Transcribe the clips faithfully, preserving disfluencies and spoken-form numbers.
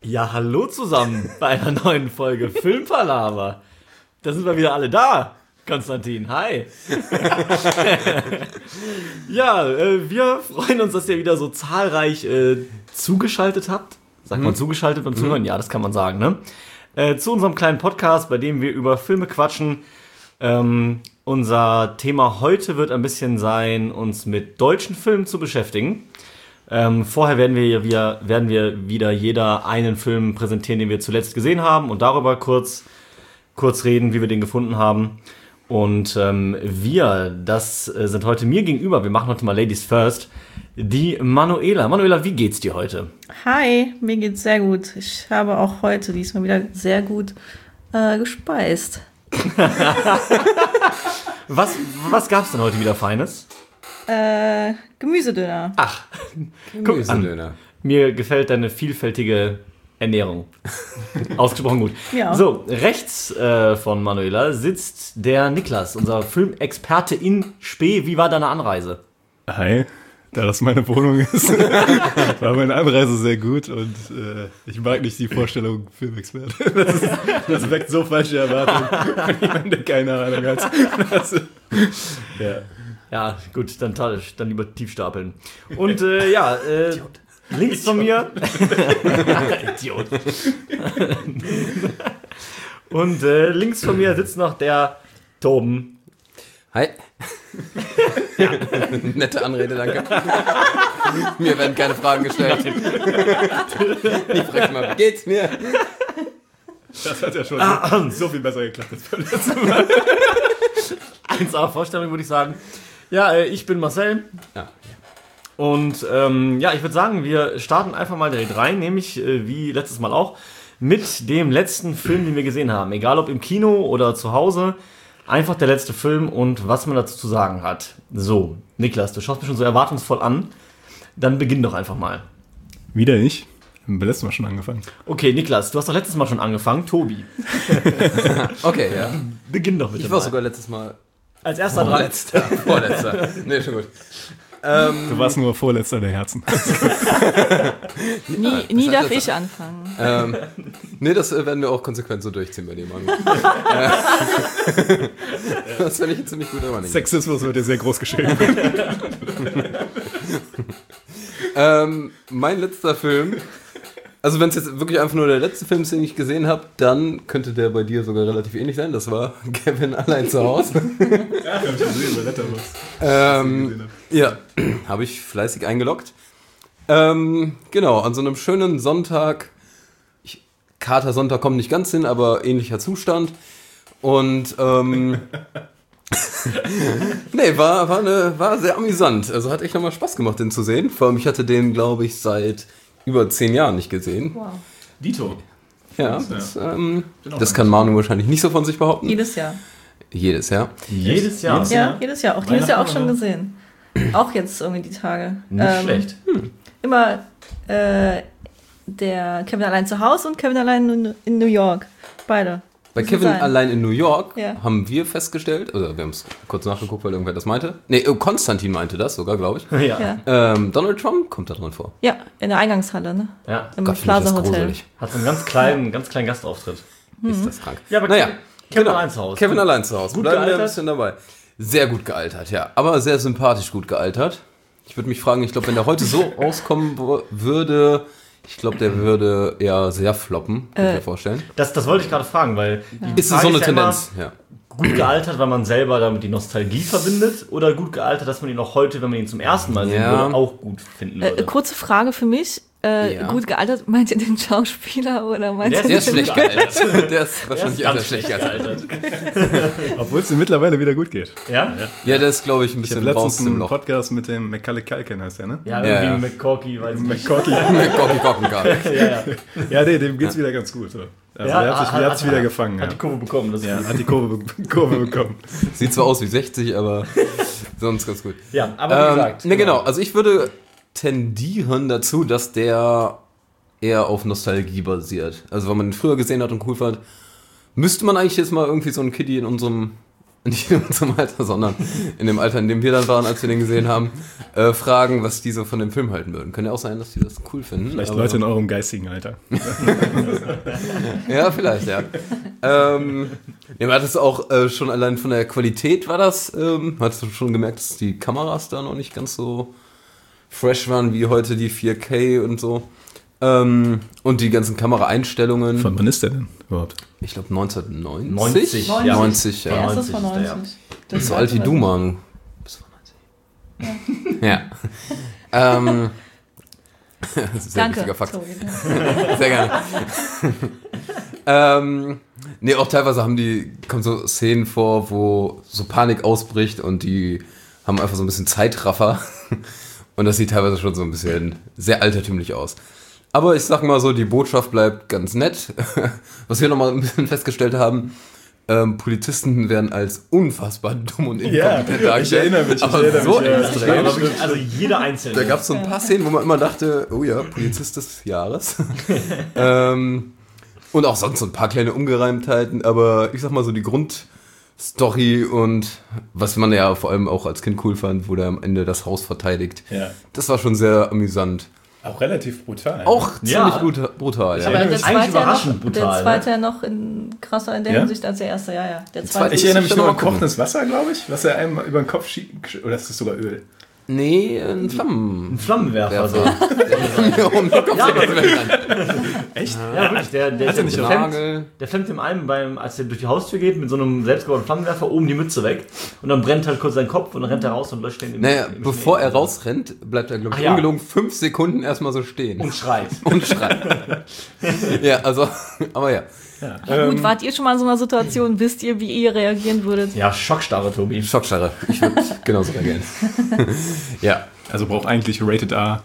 Ja, hallo zusammen bei einer neuen Folge Filmpalaver. Da sind wir wieder alle da. Konstantin, hi. Ja, äh, wir freuen uns, dass ihr wieder so zahlreich äh, zugeschaltet habt. Sagt man zugeschaltet beim Zuhören? Ja, das kann man sagen, ne? Äh, zu unserem kleinen Podcast, bei dem wir über Filme quatschen. Ähm, unser Thema heute wird ein bisschen sein, uns mit deutschen Filmen zu beschäftigen. Ähm, vorher werden wir, wir, werden wir wieder jeder einen Film präsentieren, den wir zuletzt gesehen haben und darüber kurz, kurz reden, wie wir den gefunden haben. Und ähm, wir, das äh, sind heute mir gegenüber, wir machen heute mal Ladies First, die Manuela. Manuela, wie geht's dir heute? Hi, mir geht's sehr gut. Ich habe auch heute diesmal wieder sehr gut äh, gespeist. was, was gab's denn heute wieder Feines? Äh, Gemüsedöner. Ach, Gemüsedöner. Mir gefällt deine vielfältige Ernährung. Ausgesprochen gut. Ja. So, rechts äh, von Manuela sitzt der Niklas, unser Filmexperte in Spee. Wie war deine Anreise? Hi, da das meine Wohnung ist, war meine Anreise sehr gut und äh, ich mag nicht die Vorstellung Filmexperte. Das, ist, das weckt so falsche Erwartungen von jemandem, der keine Ahnung hat. Das, ja. Ja, gut, dann, dann lieber tief stapeln. Und äh, ja, äh, links von mir. Idiot. Und äh, links von mir sitzt noch der Torben. Hi. Ja, nette Anrede, danke. Mir werden keine Fragen gestellt. Ich frage mal, wie geht's mir? Das hat ja schon ah, so viel besser geklappt als beim letzten Mal. eins A-Vorstellung würde ich sagen. Ja, äh, ich bin Marcel. Ja. Und ähm, ja, ich würde sagen, wir starten einfach mal direkt rein, nämlich äh, wie letztes Mal auch, mit dem letzten Film, den wir gesehen haben. Egal ob im Kino oder zu Hause, einfach der letzte Film und was man dazu zu sagen hat. So, Niklas, du schaust mich schon so erwartungsvoll an. Dann beginn doch einfach mal. Wieder ich? Haben wir letztes Mal schon angefangen. Okay, Niklas, du hast doch letztes Mal schon angefangen. Tobi. Okay, ja. Beginn doch bitte Ich war mal. sogar letztes Mal Als erster dran. Vorletzter. Vorletzter. Nee, schon gut. Ähm, Du warst nur Vorletzter der Herzen. Nie, nie darf ich anfangen. ähm, nee, das äh, werden wir auch konsequent so durchziehen bei dem Mann. äh, das finde ich ein ziemlich guter Mann. Sexismus wird dir sehr groß geschrieben. ähm, mein letzter Film, also wenn es jetzt wirklich einfach nur der letzte Film ist, den ich gesehen habe, dann könnte der bei dir sogar relativ ähnlich sein. Das war Kevin allein zu Hause. Ja, hab ich gesehen, bei Letterboxd. ähm, ja, habe ich fleißig eingeloggt. Ähm, genau, an so einem schönen Sonntag, ich, Kater-Sonntag kommt nicht ganz hin, aber ähnlicher Zustand. Und ähm, nee, war, war, eine, war sehr amüsant. Also hat echt nochmal Spaß gemacht, den zu sehen. Vor allem, ich hatte den, glaube ich, seit über zehn Jahren nicht gesehen. Wow. Dito. Ja, das, ähm, das kann Manu wahrscheinlich nicht so von sich behaupten. Jedes Jahr. Jedes Jahr. Jedes Jahr. Jedes Ja, jedes Jahr. Auch dieses Jahr auch schon Weihnachten, gesehen. Auch jetzt irgendwie die Tage. Nicht Ähm, schlecht. Immer äh, der Kevin allein zu Hause und Kevin allein in, in New York. Beide. Bei Müssen Kevin sein. allein in New York Ja. haben wir festgestellt, oder wir haben es kurz nachgeguckt, weil irgendwer das meinte. Nee, äh, Konstantin meinte das sogar, glaube ich. Ja. Ja. Ähm, Donald Trump kommt da drin vor. Ja, in der Eingangshalle, ne? ja. Im Gott, finde ich das Plaza Hotel. gruselig. Hat so einen ganz kleinen, ganz kleinen Gastauftritt. Ist das krank. Ja, aber naja, Kevin, Kevin genau. allein zu Hause. Kevin allein zu Hause. Gut Bleiben wir ein gealtert? bisschen dabei. Sehr gut gealtert, ja. Aber sehr sympathisch gut gealtert. Ich würde mich fragen, ich glaube, wenn der heute so rauskommen w- würde, ich glaube, der würde eher sehr floppen, kann ich mir vorstellen. Das, das wollte ich gerade fragen, weil die Ist es Frage so eine ja immer, Tendenz? Ja. gut gealtert, weil man selber damit die Nostalgie verbindet, oder gut gealtert, dass man ihn auch heute, wenn man ihn zum ersten Mal sehen Ja. würde, auch gut finden Äh, würde. kurze Frage für mich. Äh, Ja. Gut gealtert, meint ihr den Schauspieler oder meint Der ihr Der ist den schlecht gealtert. Der ist wahrscheinlich Der sehr ist schlecht ganz gealtert. Obwohl es dir mittlerweile wieder gut geht. Ja? Ja, der ist, glaube ich, ein Ich habe bisschen raus letztens im einen Loch. Podcast mit dem Macaulay Culkin, heißt der, ne? Ja, Ja, irgendwie ja. mit Corky, weiß ich nicht. McCorky. Gocki Gockengarten. Ja, ja. Ja, nee, dem geht's wieder ganz gut. So. Also Ja, der hat sich, hat- der hat sich hat- wieder gefangen. Hat Ja. die Kurve bekommen. Das Ja, ist hat die Kurve, be- Kurve bekommen. Sieht zwar aus wie sechzig, aber sonst ganz gut. ja, aber wie Ähm, gesagt. ne, genau. Also ich würde tendieren dazu, dass der eher auf Nostalgie basiert. Also wenn man ihn früher gesehen hat und cool fand, müsste man eigentlich jetzt mal irgendwie so einen Kiddie in unserem nicht in unserem Alter, sondern in dem Alter, in dem wir dann waren, als wir den gesehen haben, äh, fragen, was die so von dem Film halten würden. Könnte ja auch sein, dass die das cool finden. Vielleicht aber Leute in eurem geistigen Alter. Ja, vielleicht, ja. ähm, ja, aber das ist auch äh, schon allein von der Qualität war das, ähm, hast du schon gemerkt, dass die Kameras da noch nicht ganz so fresh waren wie heute die vier K und so. Ähm, und die ganzen Kameraeinstellungen. Von wann ist der denn überhaupt? Ich glaube neunzehnhundertneunzig. neunzig, ja. neunzig, Der ja. erste ist von neunzig ist der, neunzig. Das ist so alt wie du, Mann. Bist du neunzig? Ja. ja. ähm, das ist ein sehr Danke. wichtiger Fakt. Tobi. Sehr gerne. ähm, nee, auch teilweise haben die, kommen so Szenen vor, wo so Panik ausbricht und die haben einfach so ein bisschen Zeitraffer. Und das sieht teilweise schon so ein bisschen sehr altertümlich aus. Aber ich sag mal so, die Botschaft bleibt ganz nett. Was wir nochmal ein bisschen festgestellt haben, ähm, Polizisten werden als unfassbar dumm und inkompetent Ja, dargestellt. ich erinnere mich, ich aber erinnere so mich, ja. extrem. Aber wirklich, also jeder einzelne. Da gab es so ein paar Szenen, wo man immer dachte, oh ja, Polizist des Jahres. ähm, und auch sonst so ein paar kleine Ungereimtheiten, aber ich sag mal so die Grundstory und was man ja vor allem auch als Kind cool fand, wo der am Ende das Haus verteidigt, Ja. das war schon sehr amüsant. Auch relativ brutal. Auch ziemlich Ja. brutal, brutal ja. Aber der Eigentlich zweite, ja überraschend noch, brutal, der zweite ja noch in, krasser in der Ja? Hinsicht als der erste, ja, ja. Der zweite zweite Ich ist- erinnere mich ich nur will an mal gucken. kochendes Wasser, glaube ich, was er einem über den Kopf schiebt. Oder ist das sogar Öl? Nee, ein Flammen. Ein Flammenwerfer. So. Ja, um den Kopf Ja, aber- zu rein. Echt? Ja, wirklich. Der, der, Hat er nicht der, auch flammt, Nagel. der flammt dem einen, beim, als er durch die Haustür geht, mit so einem selbstgebauten Flammenwerfer oben die Mütze weg. Und dann brennt halt kurz sein Kopf und dann rennt er raus und löscht den im, Naja, im bevor Schnee. er rausrennt, bleibt er, glaube ich, Ach ja. ungelogen fünf Sekunden erstmal so stehen. Und schreit. Und schreit. Ja, also, aber ja. Ja, gut, wart ihr schon mal in so einer Situation? Wisst ihr, wie ihr reagieren würdet? Ja, Schockstarre, Tobi. Schockstarre. Ich würde genauso reagieren. Ja. Also braucht eigentlich Rated R.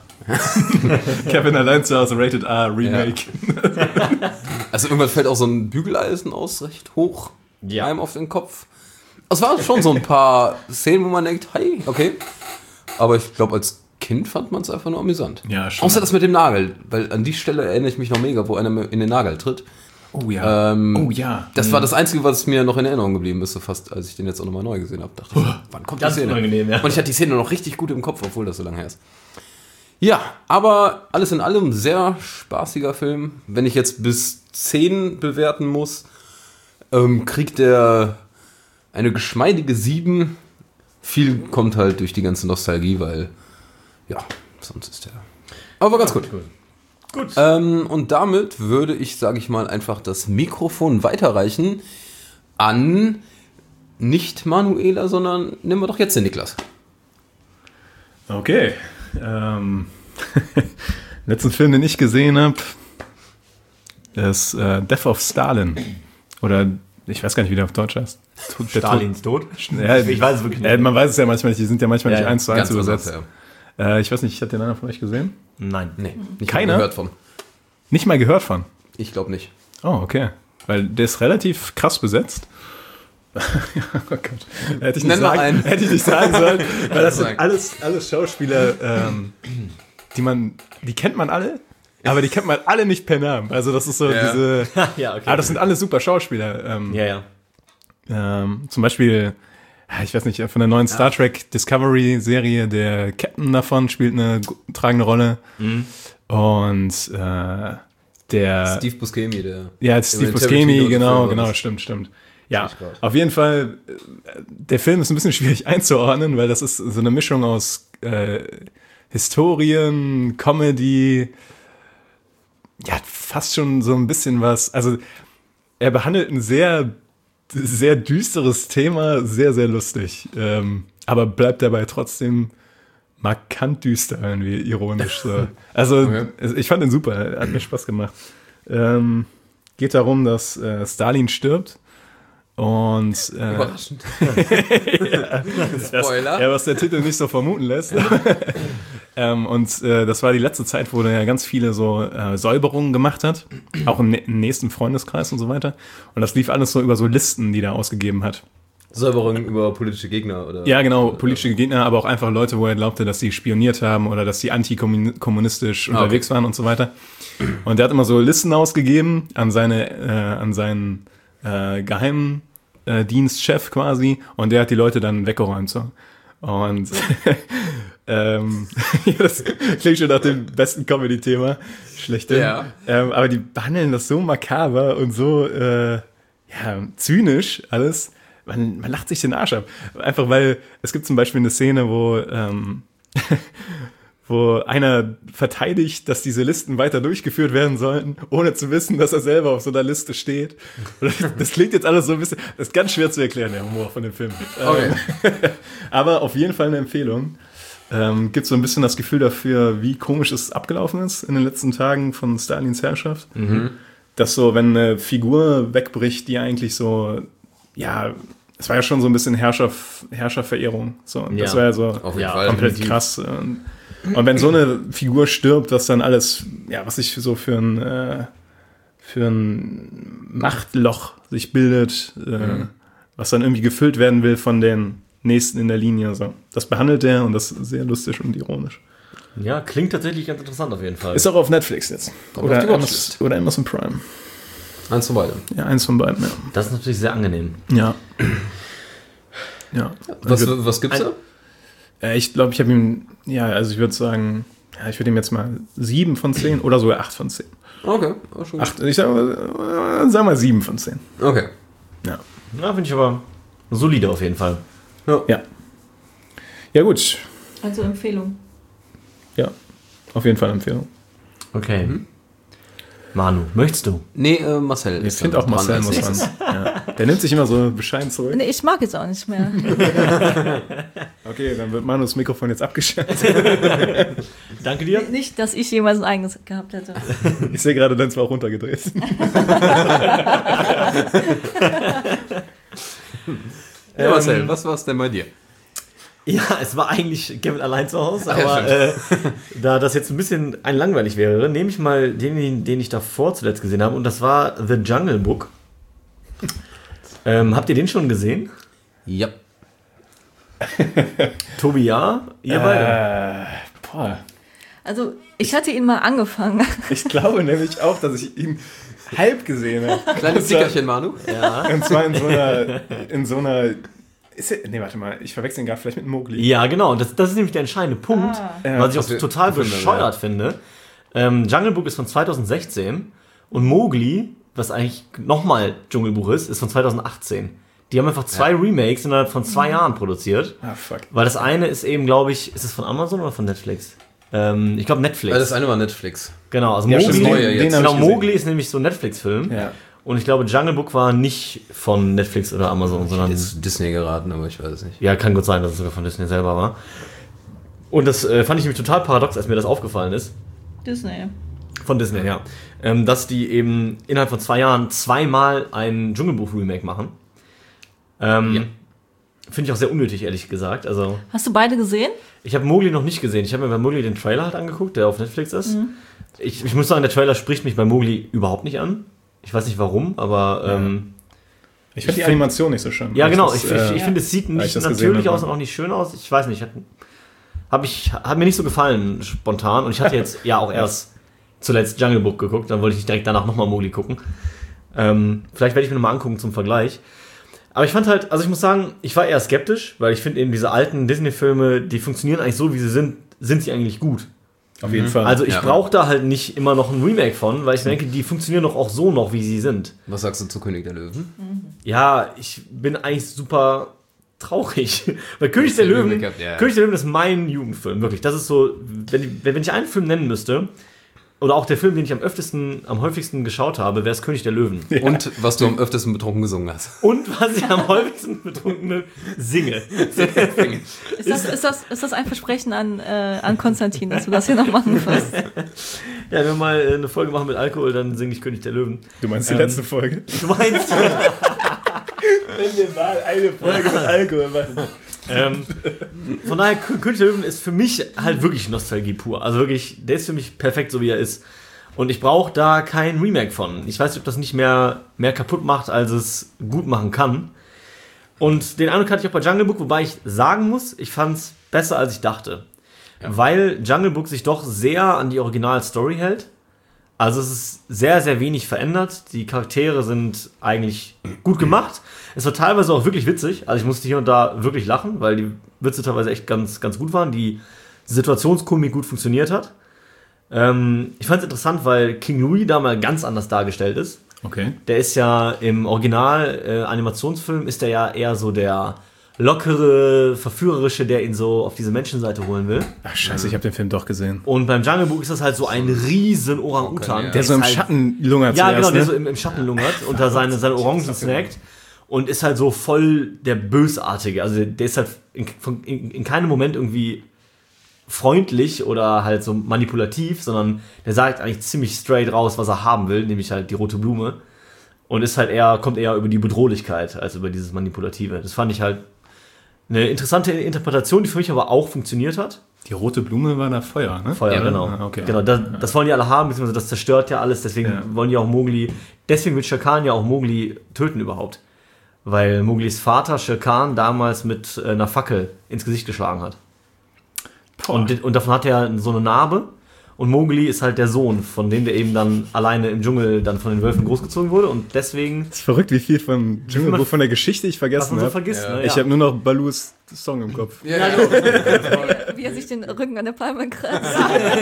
Kevin allein zu Hause, Rated R Remake. Also irgendwann fällt auch so ein Bügeleisen aus, recht hoch. Ja. Einem auf den Kopf. Es waren schon so ein paar Szenen, wo man denkt, hey, okay. Aber ich glaube, als Kind fand man es einfach nur amüsant. Ja, schon. Außer das mit dem Nagel, weil an die Stelle erinnere ich mich noch mega, wo einer mir in den Nagel tritt. Oh ja. Ähm, oh ja. Das war das Einzige, was mir noch in Erinnerung geblieben ist, so fast, als ich den jetzt auch nochmal neu gesehen habe. Dachte ich, wann kommt Ganz die Szene? unangenehm, ja. Und ich hatte die Szene noch richtig gut im Kopf, obwohl das so lange her ist. Ja, aber alles in allem sehr spaßiger Film. Wenn ich jetzt bis zehn bewerten muss, ähm, kriegt er eine geschmeidige sieben. Viel kommt halt durch die ganze Nostalgie, weil, ja, sonst ist der... Aber war ganz gut. Gut. Ähm, und damit würde ich, sage ich mal, einfach das Mikrofon weiterreichen an nicht Manuela, sondern nehmen wir doch jetzt den Niklas. Okay. Ähm, letzten Film, den ich gesehen habe, ist äh, Death of Stalin. Oder ich weiß gar nicht, wie der auf Deutsch heißt. Der Stalins Tod? Tod- Ja, Ich weiß es wirklich nicht. Äh, man weiß es ja manchmal nicht, die sind ja manchmal Ja, nicht ja. eins zu eins Ganz übersetzt. anders, Äh, ich weiß nicht, hat den einer von euch gesehen? Nein. Nee, nicht Keiner? gehört von. Nicht mal gehört von. Ich glaube nicht. Oh, okay. Weil der ist relativ krass besetzt. oh Gott. Hätte ich nicht, Nenn mal sagen, einen. hätte ich nicht sagen sollen. Weil das sind Sagen. alles, alles Schauspieler, ähm, die man, die kennt man alle, aber die kennt man alle nicht per Namen. Also das ist so Ja. diese. Ja, okay. Ah, das sind alles super Schauspieler. Ähm, Ja, ja. ähm, zum Beispiel, ich weiß nicht, von der neuen Star Trek Discovery Serie, der Captain davon spielt eine gu- tragende Rolle. Mhm. Und äh, der Steve Buscemi, der... ja, jetzt Steve Im Buscemi, Tarantino genau, Film genau, war das. stimmt, stimmt. Ja, Ich grad. auf jeden Fall, äh, der Film ist ein bisschen schwierig einzuordnen, weil das ist so eine Mischung aus äh, Historien, Comedy, ja, fast schon so ein bisschen was, also er behandelt ein sehr, sehr düsteres Thema, sehr, sehr lustig, ähm, aber bleibt dabei trotzdem markant düster irgendwie, ironisch. So. Also Okay. ich fand ihn super, hat mir Spaß gemacht. Ähm, geht darum, dass äh, Stalin stirbt und äh, Überraschend. das, Spoiler. ja, was der Titel nicht so vermuten lässt. ähm, und äh, das war die letzte Zeit, wo er ja ganz viele so äh, Säuberungen gemacht hat, auch im, nä- im nächsten Freundeskreis und so weiter. Und das lief alles so über so Listen, die er ausgegeben hat. Säuberung über politische Gegner, oder? Ja, genau, politische Gegner, aber auch einfach Leute, wo er glaubte, dass sie spioniert haben oder dass sie antikommunistisch Ah, okay. unterwegs waren und so weiter. Und er hat immer so Listen ausgegeben an seine, äh, an seinen äh, geheimen äh, Dienstchef quasi und der hat die Leute dann weggeräumt. So. Und ähm, das klingt schon nach dem besten Comedy-Thema. Schlechthin. Ja. Ähm, aber die behandeln das so makaber und so äh, ja, zynisch alles. Man, man lacht sich den Arsch ab. Einfach weil es gibt zum Beispiel eine Szene, wo ähm, wo einer verteidigt, dass diese Listen weiter durchgeführt werden sollten, ohne zu wissen, dass er selber auf so einer Liste steht. Und das, das klingt jetzt alles so ein bisschen, das ist ganz schwer zu erklären, der Humor von dem Film. Okay. Ähm, aber auf jeden Fall eine Empfehlung. Ähm, gibt so ein bisschen das Gefühl dafür, wie komisch es abgelaufen ist in den letzten Tagen von Stalins Herrschaft. Mhm. Dass so, wenn eine Figur wegbricht, die eigentlich so, ja, es war ja schon so ein bisschen Herrscher, Herrscherverehrung. So, Ja. das war ja so Auf jeden Ja, Fall. komplett definitiv. krass. Und, und wenn so eine Figur stirbt, was dann alles, ja, was sich so für ein, äh, für ein Machtloch sich bildet, äh, Mhm. was dann irgendwie gefüllt werden will von den Nächsten in der Linie. So. Das behandelt er und das ist sehr lustig und ironisch. Ja, klingt tatsächlich ganz interessant auf jeden Fall. Ist auch auf Netflix jetzt. Kommt Oder, auf die Amazon, Watchlist. oder Amazon Prime. Eins von beiden. Ja, eins von beiden, ja. Das ist natürlich sehr angenehm. Ja. Ja. Was, Also, was gibt's ein- da? äh, ich glaube, ich habe ihm, ja, also ich würde sagen, ja, ich würde ihm jetzt mal sieben von zehn oder sogar acht von zehn. Okay, auch schon gut. Acht, ich sage äh, sag mal sieben von zehn. Okay. Ja. Na, finde ich aber solide auf jeden Fall. Ja. Ja, gut. Also Empfehlung. Ja. Auf jeden Fall Empfehlung. Okay. Manu, möchtest du? Nee, äh, Marcel. Ich ist finde dann auch dran Marcel als muss nächstes. man. Ja. Der nimmt sich immer so bescheiden zurück. Nee, ich mag jetzt auch nicht mehr. Okay, dann wird Manus Mikrofon jetzt abgeschaltet. Danke dir. Nicht, dass ich jemals ein eigenes gehabt hätte. Ich sehe gerade, deins war auch runtergedreht. Ja, Marcel, Ähm, was war's denn bei dir? Ja, es war eigentlich Kevin allein zu Hause, Ach ja, aber äh, da das jetzt ein bisschen ein langweilig wäre, nehme ich mal den, den ich davor zuletzt gesehen habe, und das war The Jungle Book. Ähm, habt ihr den schon gesehen? Ja. Tobi, ja? Ihr beide? Äh, boah. Also, ich hatte ihn mal angefangen. Ich glaube nämlich auch, dass ich ihn halb gesehen habe. Kleines Sickerchen, Manu. Ja. Und zwar in so einer. In so einer ist er, nee, warte mal, ich verwechsel ihn gerade vielleicht mit Mowgli. Ja, genau. Das, das ist nämlich der entscheidende Punkt, Ah. Ja, was ich auch was wir total gefunden haben, bescheuert finde. Ähm, Jungle Book ist von zweitausendsechzehn und Mowgli, was eigentlich nochmal Dschungelbuch ist, ist von zweitausendachtzehn. Die haben einfach zwei Remakes innerhalb von zwei Jahren produziert. Ah, fuck. Weil das eine ist eben, glaube ich, ist es von Amazon oder von Netflix? Ähm, ich glaube Netflix. Ja, das eine war Netflix. genau, also Ja, Mowgli, stimmt, neue jetzt. den hab genau, ich gesehen. Mowgli ist nämlich so ein Netflix-Film. Ja. Und ich glaube, Jungle Book war nicht von Netflix oder Amazon, sondern Ist Disney geraten, aber ich weiß es nicht. ja, kann gut sein, dass es sogar von Disney selber war. Und das äh, fand ich nämlich total paradox, als mir das aufgefallen ist. Disney. Von Disney, ja. Ähm, dass die eben innerhalb von zwei Jahren zweimal ein Dschungelbuch-Remake machen. Ähm, Ja. Finde ich auch sehr unnötig, ehrlich gesagt. Also, Hast du beide gesehen? ich habe Mowgli noch nicht gesehen. Ich habe mir bei Mowgli den Trailer halt angeguckt, der auf Netflix ist. Ich, ich muss sagen, der Trailer spricht mich bei Mowgli überhaupt nicht an. Ich weiß nicht warum, aber ähm, Ich finde die Animation nicht so schön. ja, genau. Das, Ich, äh, ich, ich finde, es sieht weil ich nicht das gesehen natürlich habe. aus und auch nicht schön aus. Ich weiß nicht. Hat, hab ich, hat mir nicht so gefallen, spontan. Und ich hatte jetzt ja auch erst zuletzt Jungle Book geguckt. Dann wollte ich nicht direkt danach nochmal Mowgli gucken. Ähm, vielleicht werde ich mir nochmal angucken zum Vergleich. Aber ich fand halt, also ich muss sagen, ich war eher skeptisch, weil ich finde eben diese alten Disney-Filme, die funktionieren eigentlich so, wie sie sind, sind sie eigentlich gut. Auf jeden Fall. Also ich Ja. brauche da halt nicht immer noch ein Remake von, weil ich denke, die funktionieren doch auch so noch, wie sie sind. Was sagst du zu König der Löwen? Ja, ich bin eigentlich super traurig. Weil König der der Löwen, Überblick habt, ja. König der Löwen ist mein Jugendfilm, wirklich. Das ist so, wenn ich, wenn ich einen Film nennen müsste, oder auch der Film, den ich am öftesten, am häufigsten geschaut habe, wäre es König der Löwen. Und was du am öftesten betrunken gesungen hast. Und was ich am häufigsten betrunkene singe. Ist das, ist das, ist das ein Versprechen an, äh, an Konstantin, dass du das hier noch machen wirst? Ja, wenn wir mal äh, eine Folge machen mit Alkohol, dann singe ich König der Löwen. du meinst die ähm, letzte Folge? Du meinst? Wenn wir mal eine Folge mit Alkohol machen. ähm, von daher, K- König der Löwen ist für mich halt wirklich Nostalgie pur. Also wirklich, der ist für mich perfekt, so wie er ist. Und ich brauche da kein Remake von. Ich weiß nicht, ob das nicht mehr, mehr kaputt macht, als es gut machen kann. Und den Eindruck hatte ich auch bei Jungle Book, wobei ich sagen muss, ich fand es besser, als ich dachte. Weil Jungle Book sich doch sehr an die Original-Story hält. Also es ist sehr, sehr wenig verändert. Die Charaktere sind eigentlich gut gemacht. Es war teilweise auch wirklich witzig. Also ich musste hier und da wirklich lachen, weil die Witze teilweise echt ganz, ganz gut waren. Die Situationskomik gut funktioniert hat. Ähm, ich fand es interessant, weil King Louis da mal ganz anders dargestellt ist. Okay. Der ist ja im Original-Animationsfilm, äh, ist der ja eher so der lockere, verführerische, der ihn so auf diese Menschenseite holen will. Ach scheiße, ich habe den Film doch gesehen. Und beim Jungle Book ist das halt so ein riesen Orang-Utan. Okay, ja. Der so im halt, Schatten lungert Ja, zuerst, genau, der ne? so im, im Schatten lungert und da seine, seine Orangen snackt. Und ist halt so voll der Bösartige. Also der ist halt in, in, in keinem Moment irgendwie freundlich oder halt so manipulativ, sondern der sagt eigentlich ziemlich straight raus, was er haben will, nämlich halt die rote Blume. Und ist halt eher, kommt eher über die Bedrohlichkeit als über dieses Manipulative. Das fand ich halt eine interessante Interpretation, die für mich aber auch funktioniert hat. Die rote Blume war da Feuer, ne? Feuer, Ja, genau. ah, okay. genau das, das wollen die alle haben, beziehungsweise das zerstört ja alles, deswegen Ja. wollen die auch Mowgli, deswegen will Shere Khan ja auch Mowgli töten überhaupt. Weil Mowglis Vater Shere Khan damals mit äh, einer Fackel ins Gesicht geschlagen hat. Boah. Und, und davon hat er so eine Narbe. Und Mowgli ist halt der Sohn, von dem der eben dann alleine im Dschungel dann von den Wölfen großgezogen wurde. Und deswegen, Das ist verrückt, wie viel vom Dschungelbuch, man- von der Geschichte ich was vergessen man so habe. vergisst. Ja. Ne? Ich habe nur noch Balus Song im Kopf. Ja, ja. Wie er sich den Rücken an der Palme kratzt.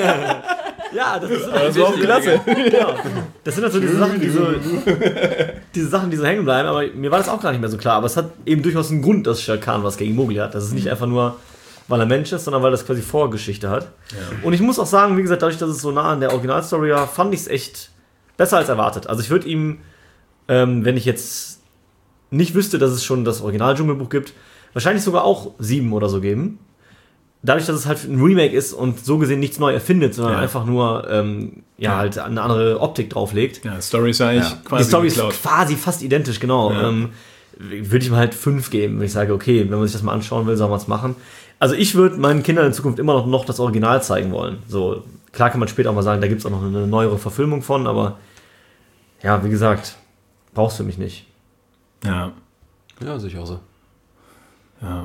Ja, das ist Das war auch klasse. Genau. Das sind halt so diese Sachen, die so, diese Sachen, die so hängen bleiben, aber mir war das auch gar nicht mehr so klar. Aber es hat eben durchaus einen Grund, dass Shere Khan was gegen Mowgli hat. Das ist nicht einfach nur, weil er Mensch ist, sondern weil das quasi Vorgeschichte hat. Und ich muss auch sagen, wie gesagt, dadurch, dass es so nah an der Originalstory war, fand ich es echt besser als erwartet. Also ich würde ihm, ähm, wenn ich jetzt nicht wüsste, dass es schon das Original-Dschungelbuch gibt, wahrscheinlich sogar auch sieben oder so geben. Dadurch, dass es halt ein Remake ist und so gesehen nichts neu erfindet, sondern Ja. einfach nur ähm, ja, Ja. halt eine andere Optik drauflegt. Ja, Story ist ja eigentlich Ja. quasi Die Story ist geklaut. quasi fast identisch, genau. Ja. Ähm, würde ich ihm halt fünf geben, wenn ich sage, okay, wenn man sich das mal anschauen will, soll man es machen. Also ich würde meinen Kindern in Zukunft immer noch, noch das Original zeigen wollen. So, klar kann man später auch mal sagen, da gibt es auch noch eine neuere Verfilmung von, aber ja, wie gesagt, brauchst du mich nicht. Ja, Ja, sehe ich auch so. ja.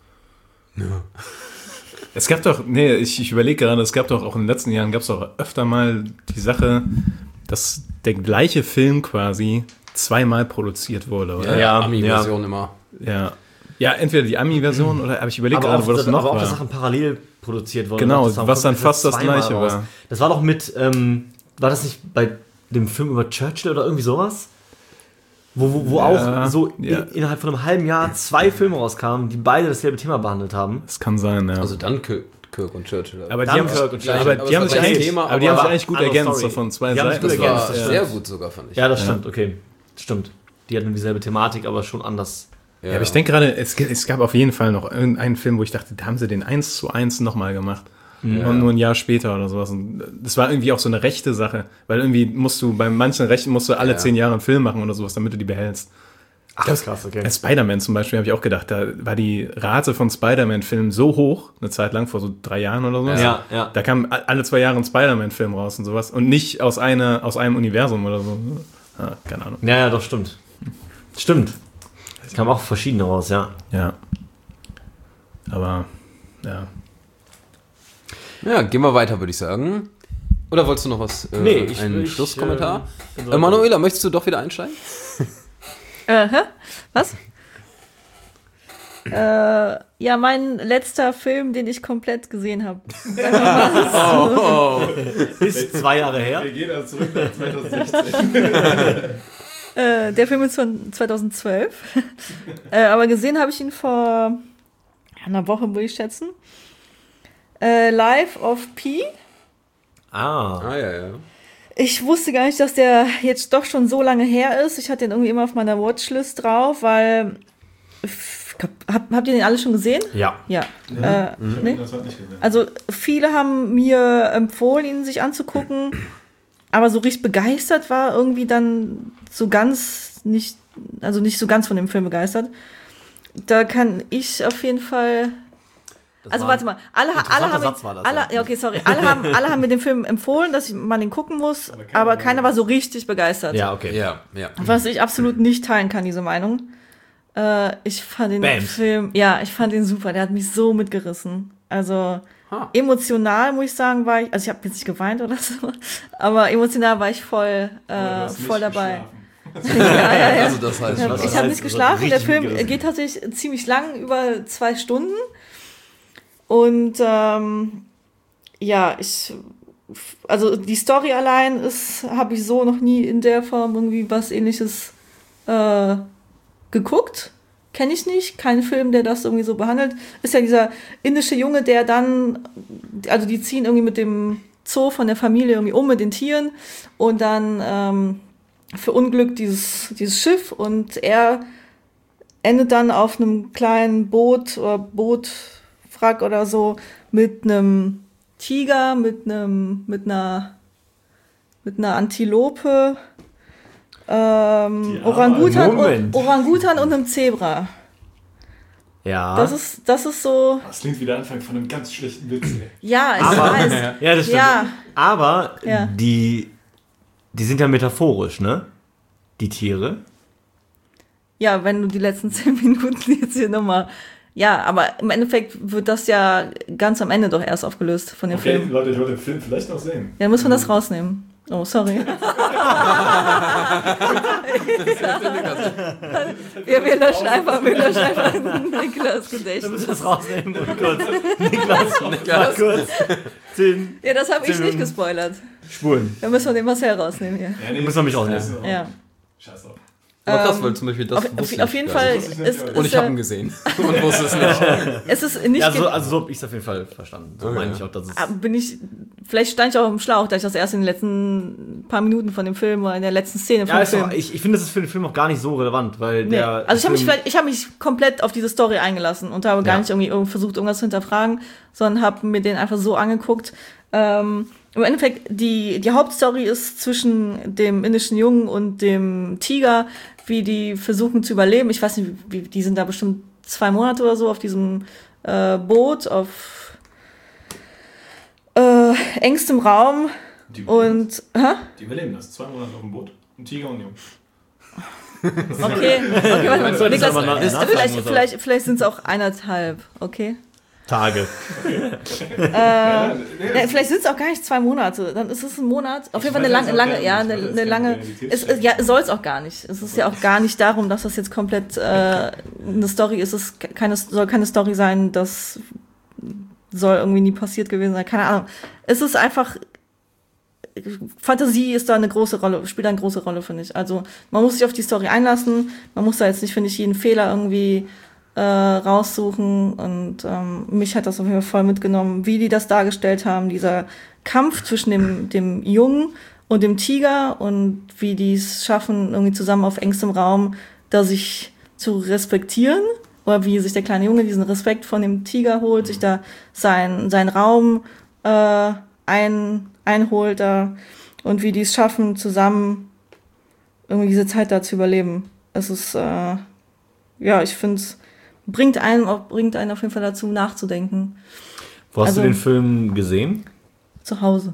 Es gab doch, nee, ich, ich überlege gerade, es gab doch auch in den letzten Jahren, gab es doch öfter mal die Sache, dass der gleiche Film quasi zweimal produziert wurde, oder? Ja, Ja, ja, Ami-Version immer. Ja. Ja, entweder die Ami-Version oder, aber ich überlege gerade, auch, wo das noch aber auch, war. dass Sachen parallel produziert wurden. Genau, Das haben- was dann das fast das zweimal Gleiche raus. war. Das war doch mit, ähm, war das nicht bei dem Film über Churchill oder irgendwie sowas? Wo, wo, wo Ja, auch so ja. in, innerhalb von einem halben Jahr zwei Filme rauskamen, die beide dasselbe Thema behandelt haben. Das kann sein, ja. Also Dunkirk und Churchill. aber die haben, Dunkirk und aber Churchill. die haben Aber sich das eigentlich, Thema, aber die haben aber sich eigentlich gut andere ergänzt, Story. so von zwei Die haben sich Seiten. das gut ergänzt, war das stimmt. sehr gut sogar, fand ich. Ja, das stimmt, okay. Stimmt. Die hatten dieselbe Thematik, aber schon anders. Ja, aber ich denke gerade, es, g- es gab auf jeden Fall noch irgendeinen Film, wo ich dachte, da haben sie den eins zu eins nochmal gemacht. Und nur ein Jahr später oder sowas. Und das war irgendwie auch so eine rechte Sache. Weil irgendwie musst du, bei manchen Rechten musst du alle Ja. zehn Jahre einen Film machen oder sowas, damit du die behältst. Ach, das ist krass, okay. Bei Spider-Man zum Beispiel habe ich auch gedacht, da war die Rate von Spider-Man-Filmen so hoch, eine Zeit lang, vor so drei Jahren oder so. Ja, ja. Da kam a- alle zwei Jahre ein Spider-Man-Film raus und sowas. Und nicht aus, einer, aus einem Universum oder so. Ja, keine Ahnung. Ja, ja, doch, stimmt. Stimmt. Es kamen auch verschiedene raus, ja. Ja. Aber, ja. Ja, gehen wir weiter, würde ich sagen. Oder wolltest du noch was? Äh, Nee, ich- einen ich, Schlusskommentar? äh, bin Äh, Manuela, möchtest du doch wieder einsteigen? Äh, hä? Was? äh, ja, mein letzter Film, den ich komplett gesehen habe. Ist zwei Jahre her. gehen also zurück nach zweitausendsechzehn. Äh, der Film ist von zweitausendzwölf. äh, aber gesehen habe ich ihn vor einer Woche, würde ich schätzen. Äh, Life of Pi. Ah. Ah, ja, ja. Ich wusste gar nicht, dass der jetzt doch schon so lange her ist. Ich hatte den irgendwie immer auf meiner Watchlist drauf, weil. Hab, habt ihr den alle schon gesehen? Ja. Ja. Äh, nee? Das hat nicht gesehen. Also viele haben mir empfohlen, ihn sich anzugucken, aber so richtig begeistert war irgendwie dann so ganz nicht, also nicht so ganz von dem Film begeistert. Da kann ich auf jeden Fall. Das Also war warte mal, alle, ein alle haben, Satz war das, alle, ja. ja okay, sorry, alle haben, alle haben mir den Film empfohlen, dass ich man den gucken muss, aber keiner war so richtig begeistert. Ja, okay. Ja, ja. Was ich absolut nicht teilen kann, diese Meinung. Äh, ich fand den Bams. Film, ja, ich fand den super. Der hat mich so mitgerissen. Also Ha. Emotional, muss ich sagen, war ich, also ich habe jetzt nicht geweint oder so, aber emotional war ich voll, äh, voll dabei. ja, ja, ja. Also das heißt, Ja, was ich das habe heißt, nicht geschlafen. Der richtig Film mitgerissen. geht tatsächlich ziemlich lang, über zwei Stunden. Und ähm, ja, ich, also die Story allein ist, habe ich so noch nie in der Form irgendwie was Ähnliches äh, geguckt. Kenne ich nicht. Kein Film, der das irgendwie so behandelt. Ist ja dieser indische Junge, der dann, also die ziehen irgendwie mit dem Zoo von der Familie irgendwie um mit den Tieren und dann ähm, verunglückt dieses, dieses Schiff und er endet dann auf einem kleinen Boot oder Bootwrack oder so mit einem Tiger, mit einem, mit einer, mit einer Antilope, ähm, Ja, Orangutan, Moment. und, Orangutan und einem Zebra. Ja. Das ist, das ist so, Das klingt wie der Anfang von einem ganz schlechten Witz, ey. ja, ich Aber, weiß. ja, das stimmt. Ja. Aber Ja. die, die sind ja metaphorisch, ne? Die Tiere. Ja, wenn du die letzten zehn Minuten jetzt hier nochmal. Ja, aber im Endeffekt wird das ja ganz am Ende doch erst aufgelöst von dem Okay, Film. Leute, ich wollte den Film vielleicht noch sehen. Ja, muss man das rausnehmen. Oh, sorry. wir, wir löschen einfach, wir löschen einfach Niklas Wir Gedächtnis. müssen das rausnehmen. Und kurz. Niklas, Niklas. kurz. Zehn Ja, das habe ich Zehn nicht Minuten. gespoilert. Spulen. Da müssen wir den Marcel rausnehmen hier. Ja, nee, Müssen wir mich rausnehmen. Ja. Scheiß drauf. Aber krass, Ähm, weil zum Beispiel das Auf, wusste auf, ich auf jeden gar Fall nicht. Das ist, wusste ich ist, nicht, Und ich ja- habe ihn gesehen und wusste es nicht. es ist nicht Ja, so, ge- also so habe ich es auf jeden Fall verstanden. So Okay. meine ich auch, dass es. Ah, bin ich, vielleicht stand ich auch im Schlauch, da ich das erst in den letzten paar Minuten von dem Film oder in der letzten Szene von Ja, dem ist auch, Film. ich, ich finde, das ist für den Film auch gar nicht so relevant, weil Nee. der. Also ich habe mich, Film, vielleicht- ich hab mich komplett auf diese Story eingelassen und habe gar Ja. nicht irgendwie irgend- versucht, irgendwas zu hinterfragen, sondern habe mir den einfach so angeguckt. Ähm, Im Endeffekt, die, die Hauptstory ist zwischen dem indischen Jungen und dem Tiger, wie die versuchen zu überleben. Ich weiß nicht, wie, die sind da bestimmt zwei Monate oder so auf diesem äh, Boot, auf äh, engstem Raum. Die überleben das. Und, hä? Die überleben das. Zwei Monate auf dem Boot. Ein Tiger und ein Junge. Okay, okay, warte mal. solltest Niklas, aber nach- ist, nachfragen vielleicht, oder so. vielleicht, vielleicht sind es auch eineinhalb, okay? Tage. Ja, vielleicht sind es auch gar nicht zwei Monate, dann ist es ein Monat. Auf jeden Fall eine lange, lange, ja, eine, eine lange. Es, es, ja, soll es auch gar nicht. Es ist ja auch gar nicht darum, dass das jetzt komplett äh, eine Story ist. Es keine, soll keine Story sein, das soll irgendwie nie passiert gewesen sein. Keine Ahnung. Es ist einfach. Fantasie ist da eine große Rolle, spielt da eine große Rolle, finde ich. Also man muss sich auf die Story einlassen. Man muss da jetzt nicht, finde ich, jeden Fehler irgendwie äh, raussuchen und ähm, mich hat das auf jeden Fall voll mitgenommen, wie die das dargestellt haben, dieser Kampf zwischen dem, dem Jungen und dem Tiger und wie die es schaffen, irgendwie zusammen auf engstem Raum da sich zu respektieren oder wie sich der kleine Junge diesen Respekt von dem Tiger holt, sich da sein, seinen Raum äh, ein, einholt da und wie die es schaffen, zusammen irgendwie diese Zeit da zu überleben. Es ist, äh, ja, ich finde es bringt einen, auch- bringt einen auf jeden Fall dazu, nachzudenken. Wo hast Also- du den Film gesehen? Zu Hause.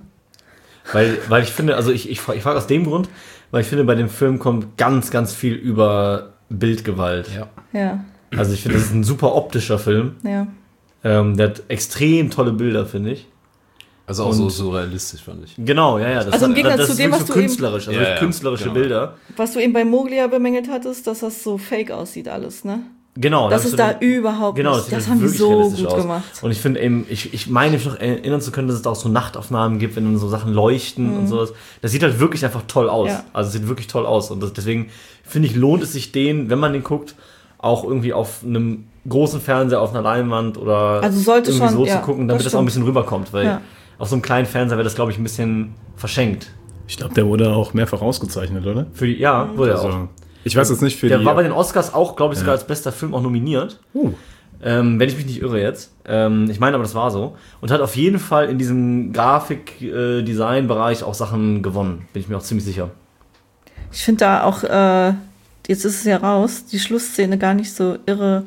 Weil, weil ich finde, also ich, ich, ich frage aus dem Grund, weil ich finde, bei dem Film kommt ganz, ganz viel über Bildgewalt. Ja. Ja, Also ich finde, das ist ein super optischer Film. ja. Ähm, der hat extrem tolle Bilder, finde ich. Also auch so Und- surrealistisch, fand ich. Genau, ja, ja. Das Also im hat- Gegensatz das zu ist dem, wirklich was so du eben- künstlerisch, also Ja, ja, künstlerische genau. Bilder. Was du eben bei Mowgli ja bemängelt hattest, dass das so fake aussieht alles, ne? Genau. Das hab ich ist so da den- überhaupt Genau, nicht. sieht Das halt haben die wirklich so realistisch gut aus. gemacht. Und ich finde eben, ich, ich meine mich noch erinnern zu können, dass es da auch so Nachtaufnahmen gibt, wenn dann so Sachen leuchten und sowas. Das sieht halt wirklich einfach toll aus. Mhm. Ja. Also es sieht wirklich toll aus. Und das, deswegen finde ich, lohnt es sich den, wenn man den guckt, auch irgendwie auf einem großen Fernseher, auf einer Leinwand oder Also sollte irgendwie schon, so ja, zu gucken, das damit das auch ein stimmt. bisschen rüberkommt. Weil Ja. auf so einem kleinen Fernseher wäre das, glaube ich, ein bisschen verschenkt. Ich glaube, der wurde auch mehrfach ausgezeichnet, oder? Für die, ja, wurde er auch. Also, ich weiß jetzt nicht für Der die. war bei den Oscars auch, glaube ich, sogar Ja. als bester Film auch nominiert. Uh, Ähm, wenn ich mich nicht irre jetzt. Ähm, ich meine aber, das war so. Und hat auf jeden Fall in diesem Grafik-Design-Bereich auch Sachen gewonnen. Bin ich mir auch ziemlich sicher. Ich finde da auch, äh, jetzt ist es ja raus, die Schlussszene gar nicht so irre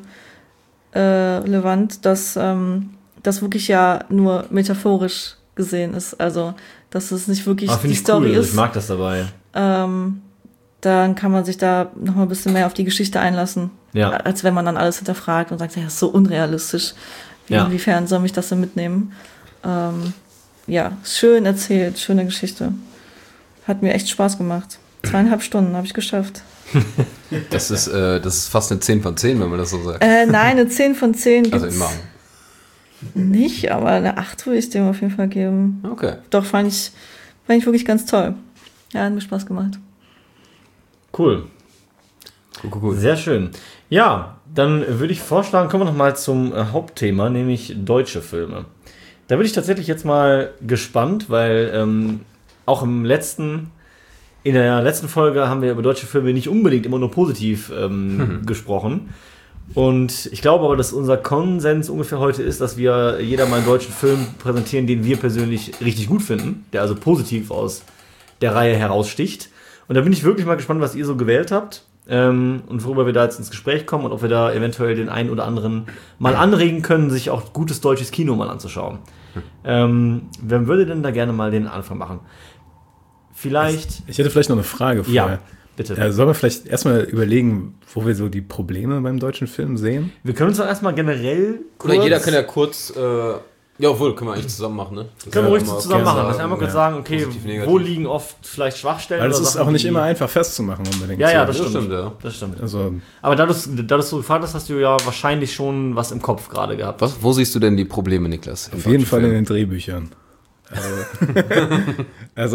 äh, relevant, dass ähm, das wirklich ja nur metaphorisch gesehen ist. Also, dass es nicht wirklich Aber die finde ich Story cool. Also ist. ich mag das dabei. Ähm, dann kann man sich da noch mal ein bisschen mehr auf die Geschichte einlassen. Ja. Als wenn man dann alles hinterfragt und sagt, ja, das ist so unrealistisch. Wie, Ja. Inwiefern soll mich das denn mitnehmen? Ähm, ja, schön erzählt, schöne Geschichte. Hat mir echt Spaß gemacht. Zweieinhalb Stunden habe ich geschafft. Das ist, äh, das ist fast eine zehn von zehn, wenn man das so sagt. Äh, nein, eine zehn von zehn gibt's Also in Magen. nicht, aber eine acht würde ich dem auf jeden Fall geben. Okay. Doch, fand ich, fand ich wirklich ganz toll. Ja, hat mir Spaß gemacht. Cool. Cool, cool, cool. Sehr schön. Ja, dann würde ich vorschlagen, kommen wir nochmal zum äh, Hauptthema, nämlich deutsche Filme. Da bin ich tatsächlich jetzt mal gespannt, weil ähm, auch im letzten, in der letzten Folge haben wir über deutsche Filme nicht unbedingt immer nur positiv ähm, mhm. gesprochen. Und ich glaube aber, dass unser Konsens ungefähr heute ist, dass wir jeder mal einen deutschen Film präsentieren, den wir persönlich richtig gut finden, der also positiv aus der Reihe heraussticht. Und da bin ich wirklich mal gespannt, was ihr so gewählt habt. Ähm, und worüber wir da jetzt ins Gespräch kommen und ob wir da eventuell den einen oder anderen mal anregen können, sich auch gutes deutsches Kino mal anzuschauen. Hm. Ähm, wer würde denn da gerne mal den Anfang machen? Vielleicht... Ich hätte vielleicht noch eine Frage vorher. Ja, bitte. Ja, sollen wir vielleicht erstmal überlegen, wo wir so die Probleme beim deutschen Film sehen? Wir können uns doch erstmal generell kurz... Oder jeder kann ja kurz... Äh Ja, obwohl, können wir eigentlich zusammen machen, ne? Das können wir ruhig ja zusammen machen. Dass wir einmal ja. kurz sagen, okay, Positiv, wo liegen oft vielleicht Schwachstellen? Weil es oder ist Sachen, auch nicht die- immer einfach festzumachen unbedingt. Ja, ja, so. das, Das stimmt. stimmt, ja. Das stimmt. Also, Aber da du, da du so gefragt hast, hast du ja wahrscheinlich schon was im Kopf gerade gehabt. Was, wo siehst du denn die Probleme, Niklas? auf jeden Fall in den Drehbüchern. Also, also,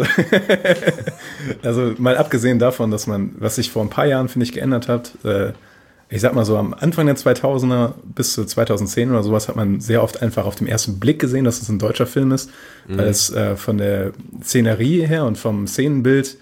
also mal abgesehen davon, dass man, was sich vor ein paar Jahren, finde ich, geändert hat, äh, ich sag mal so, am Anfang der zweitausender bis zu zweitausendzehn oder sowas hat man sehr oft einfach auf den ersten Blick gesehen, dass es ein deutscher Film ist, mhm. weil es äh, von der Szenerie her und vom Szenenbild,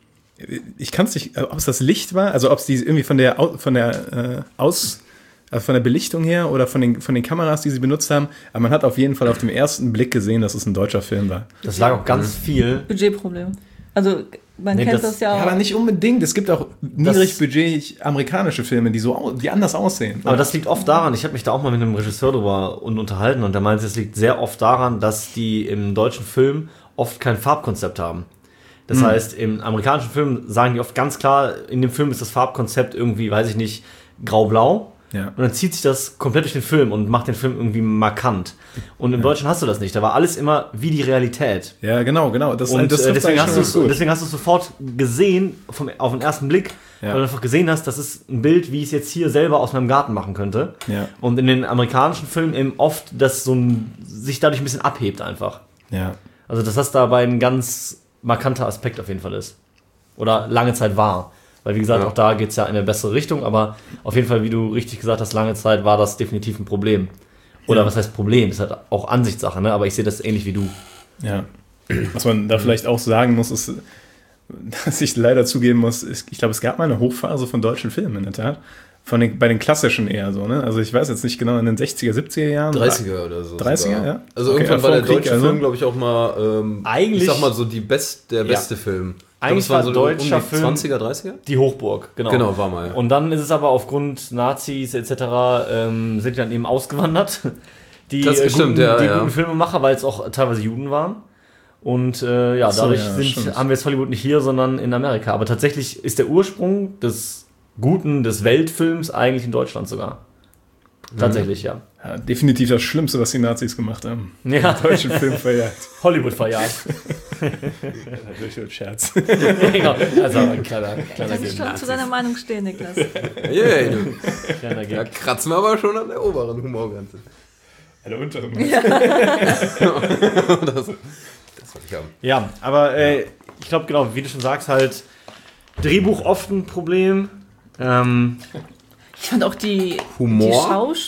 ich kann es nicht, ob es das Licht war, also ob es die irgendwie von der, von der äh, Aus, also von der Belichtung her oder von den, von den Kameras, die sie benutzt haben, aber man hat auf jeden Fall auf den ersten Blick gesehen, dass es ein deutscher Film war. Das lag auch ganz viel. Budgetproblem. Also, man Nee, kennt das- das, ja Ja, auch. aber nicht unbedingt. Es gibt auch niedrigbudget amerikanische Filme, die so au- die anders aussehen. Aber das liegt oft daran, ich habe mich da auch mal mit einem Regisseur drüber un- unterhalten und der meinte, es liegt sehr oft daran, dass die im deutschen Film oft kein Farbkonzept haben. Das heißt, im amerikanischen Film sagen die oft ganz klar, in dem Film ist das Farbkonzept irgendwie, weiß ich nicht, grau-blau. Ja. Und dann zieht sich das komplett durch den Film und macht den Film irgendwie markant. Und im Deutschen hast du das nicht. Da war alles immer wie die Realität. Ja, genau, genau. Das, Und das äh, trifft deswegen, eigentlich hast schon du ganz es, gut. deswegen hast du es sofort gesehen, vom, auf den ersten Blick, Ja. weil du einfach gesehen hast, das ist ein Bild, wie ich es jetzt hier selber aus meinem Garten machen könnte. Ja. Und in den amerikanischen Filmen eben oft, dass so ein, sich dadurch ein bisschen abhebt einfach. Ja. Also dass das dabei ein ganz markanter Aspekt auf jeden Fall ist. Oder lange Zeit war. Weil wie gesagt, Ja. auch da geht es ja in eine bessere Richtung, aber auf jeden Fall, wie du richtig gesagt hast, lange Zeit war das definitiv ein Problem. Oder Ja. was heißt Problem? Ist halt auch Ansichtssache, ne? Aber ich sehe das ähnlich wie du. Ja. Was man da vielleicht auch sagen muss, ist, dass ich leider zugeben muss, ist, ich glaube, es gab mal eine Hochphase von deutschen Filmen in der Tat. Von den, bei den klassischen eher so, ne? Also ich weiß jetzt nicht genau, in den sechziger, siebziger Jahren. dreißiger oder so. dreißiger, sogar. ja? Also Okay, irgendwann war der vor dem Krieg, deutsche also. Film, glaube ich, auch mal, ähm, Eigentlich- ich sag mal so, die best, der Ja. beste Film. Ich Eigentlich glaub, es war waren so deutscher um die Film- zwanziger, dreißiger? Die Hochburg, genau. Genau, war mal. Und dann ist es aber aufgrund Nazis et cetera ähm, sind die dann eben ausgewandert. Die, Das äh, stimmt, guten, ja, die ja. guten Filmemacher, weil es auch teilweise Juden waren. Und äh, ja, Ach so, dadurch ja, sind, stimmt. haben wir jetzt Hollywood nicht hier, sondern in Amerika. Aber tatsächlich ist der Ursprung des Guten, des Weltfilms eigentlich in Deutschland sogar. Tatsächlich, ja. Ja, definitiv das Schlimmste, was die Nazis gemacht haben. Ja, Deutschen Film verjagt. Hollywood verjagt. Natürlich ein Scherz. genau. Also ein kleiner, kleiner Das ist schon zu seiner Meinung stehen, Niklas. Yeah, du. kleiner Da Gag. kratzen wir aber schon an der oberen Humorgrenze. Alle unteren. das, das wollte ich haben. Ja, aber äh, ich glaube, genau, wie du schon sagst, halt Drehbuch oft ein Problem. Ähm, Ich fand auch die, Humor? die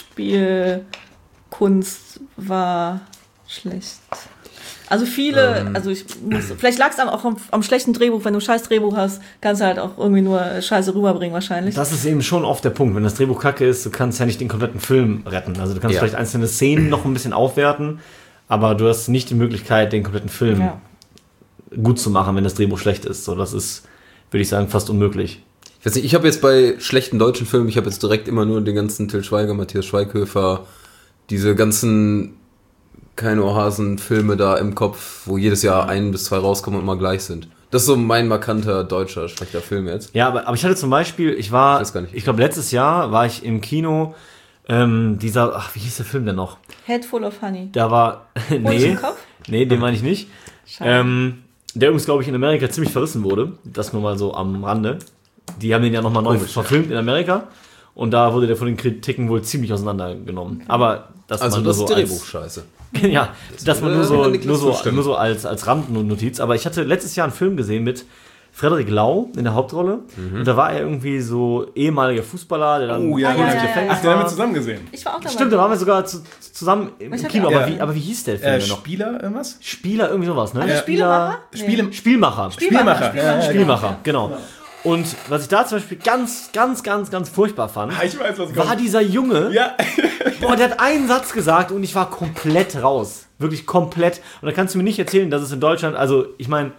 Schauspielkunst war schlecht. Also viele, Ähm. also ich muss, vielleicht lag es auch am, am schlechten Drehbuch. Wenn du ein scheiß Drehbuch hast, kannst du halt auch irgendwie nur Scheiße rüberbringen wahrscheinlich. das ist eben schon oft der Punkt. Wenn das Drehbuch kacke ist, du kannst ja nicht den kompletten Film retten. Also du kannst Ja. vielleicht einzelne Szenen noch ein bisschen aufwerten, aber du hast nicht die Möglichkeit, den kompletten Film Ja. gut zu machen, wenn das Drehbuch schlecht ist. So, das ist, würde ich sagen, fast unmöglich. Ich weiß nicht, ich habe jetzt bei schlechten deutschen Filmen, ich habe jetzt direkt immer nur den ganzen Til Schweiger, Matthias Schweighöfer, diese ganzen keine Ohrhasen-Filme da im Kopf, wo jedes Jahr ein bis zwei rauskommen und immer gleich sind. Das ist so mein markanter deutscher schlechter Film jetzt. Ja, aber, aber ich hatte zum Beispiel, ich war, Ich weiß gar nicht. ich glaube letztes Jahr war ich im Kino Ähm, dieser, ach, wie hieß der Film denn noch? Head Full of Honey. Da war, Honig nee, im Kopf? nee, den meine ich nicht. Schade. Ähm, der übrigens, glaube ich, in Amerika ziemlich verrissen wurde. Das nur mal so am Rande. Die haben den ja nochmal neu Komisch, verfilmt in Amerika. Und da wurde der von den Kritiken wohl ziemlich auseinandergenommen. Aber das Also man nur das so Drehbuch als, scheiße. ja, das, das man nur würde so, Niklas nur so, zustimmen. nur so als, als Randnotiz. Aber ich hatte letztes Jahr einen Film gesehen mit Frederik Lau in der Hauptrolle. Und da war er irgendwie so ehemaliger Fußballer, der dann Oh ja, Ah, ja, ja, ja, ja, Ach, ja. den haben wir zusammen gesehen. Ich war auch dabei. Stimmt, da waren wir sogar zu, zusammen im Ich hab Kino. ja- Aber, Ja. wie, aber wie hieß der Film Äh, denn noch? Spieler, irgendwas? Spieler, irgendwie sowas, ne? Also Spielemacher? Nee. Spiele, Spielmacher. Spielmacher. Ja, ja, Spielmacher, genau. Und was ich da zum Beispiel ganz, ganz, ganz, ganz furchtbar fand, Ich weiß, was war dieser Junge, Ja. boah, der hat einen Satz gesagt und ich war komplett raus. Wirklich komplett. Und da kannst du mir nicht erzählen, dass es in Deutschland, also ich meine,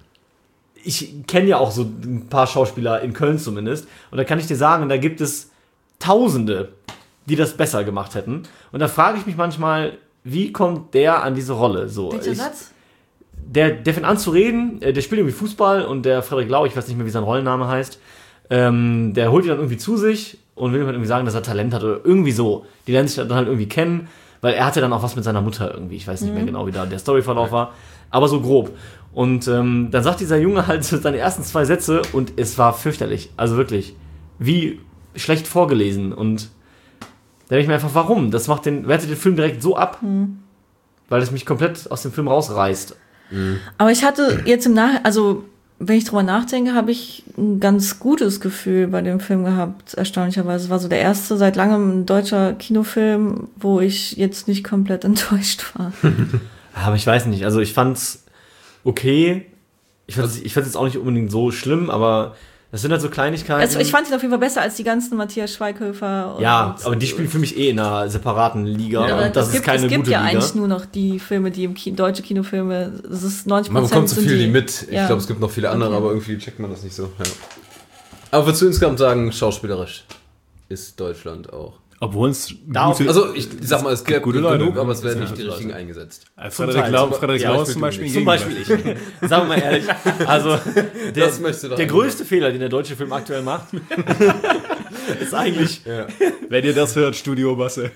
ich kenne ja auch so ein paar Schauspieler in Köln zumindest. Und da kann ich dir sagen, da gibt es Tausende, die das besser gemacht hätten. Und da frage ich mich manchmal, wie kommt der an diese Rolle? So, Welcher ich, Satz? der, der fängt an zu reden, äh, der spielt irgendwie Fußball und der Frederik Lau, ich weiß nicht mehr, wie sein Rollenname heißt, ähm, der holt ihn dann irgendwie zu sich und will ihm halt irgendwie sagen, dass er Talent hat oder irgendwie so. Die lernen sich dann halt irgendwie kennen, weil er hatte dann auch was mit seiner Mutter irgendwie. Ich weiß nicht mehr genau, wie da der Storyverlauf war, aber so grob. Und ähm, dann sagt dieser Junge halt seine ersten zwei Sätze und es war fürchterlich. Also wirklich, wie schlecht vorgelesen. Und da denke ich mir einfach, warum? Das macht den, wertet den Film direkt so ab, weil es mich komplett aus dem Film rausreißt. Aber ich hatte jetzt im Nach... Also, wenn ich drüber nachdenke, habe ich ein ganz gutes Gefühl bei dem Film gehabt, erstaunlicherweise. Es war so der erste seit langem ein deutscher Kinofilm, wo ich jetzt nicht komplett enttäuscht war. Aber ich weiß nicht, also ich fand's okay. Ich fand's, ich fand's jetzt auch nicht unbedingt so schlimm, aber das sind halt so Kleinigkeiten. Also ich fand ihn auf jeden Fall besser als die ganzen Matthias Schweighöfer. Und ja, aber die spielen für mich eh in einer separaten Liga Aber und das es ist gibt, keine es gibt gute ja Liga. eigentlich nur noch die Filme, die im Ki deutsche Kinofilme, es ist neunzig Prozent Man bekommt so sind viel die, die mit. Ich ja. glaube, es gibt noch viele andere, Okay. aber irgendwie checkt man das nicht so. Ja. Aber würdest du insgesamt sagen, schauspielerisch ist Deutschland auch? Obwohl es Da- gute, Also ich sag mal, es gibt gute genug, Leute, ne? aber es werden Ja, nicht die gute richtigen Leute. eingesetzt. Äh, Zum Frederik Teil, Lau, zum- Frederik ja, Lau ich ist will zum du Beispiel nicht. Zum Beispiel ich. Sagen wir mal ehrlich, also der, Das möchte doch der einer. größte Fehler, den der deutsche Film aktuell macht, ist eigentlich, Ja. Wenn ihr das hört, Studio Basse.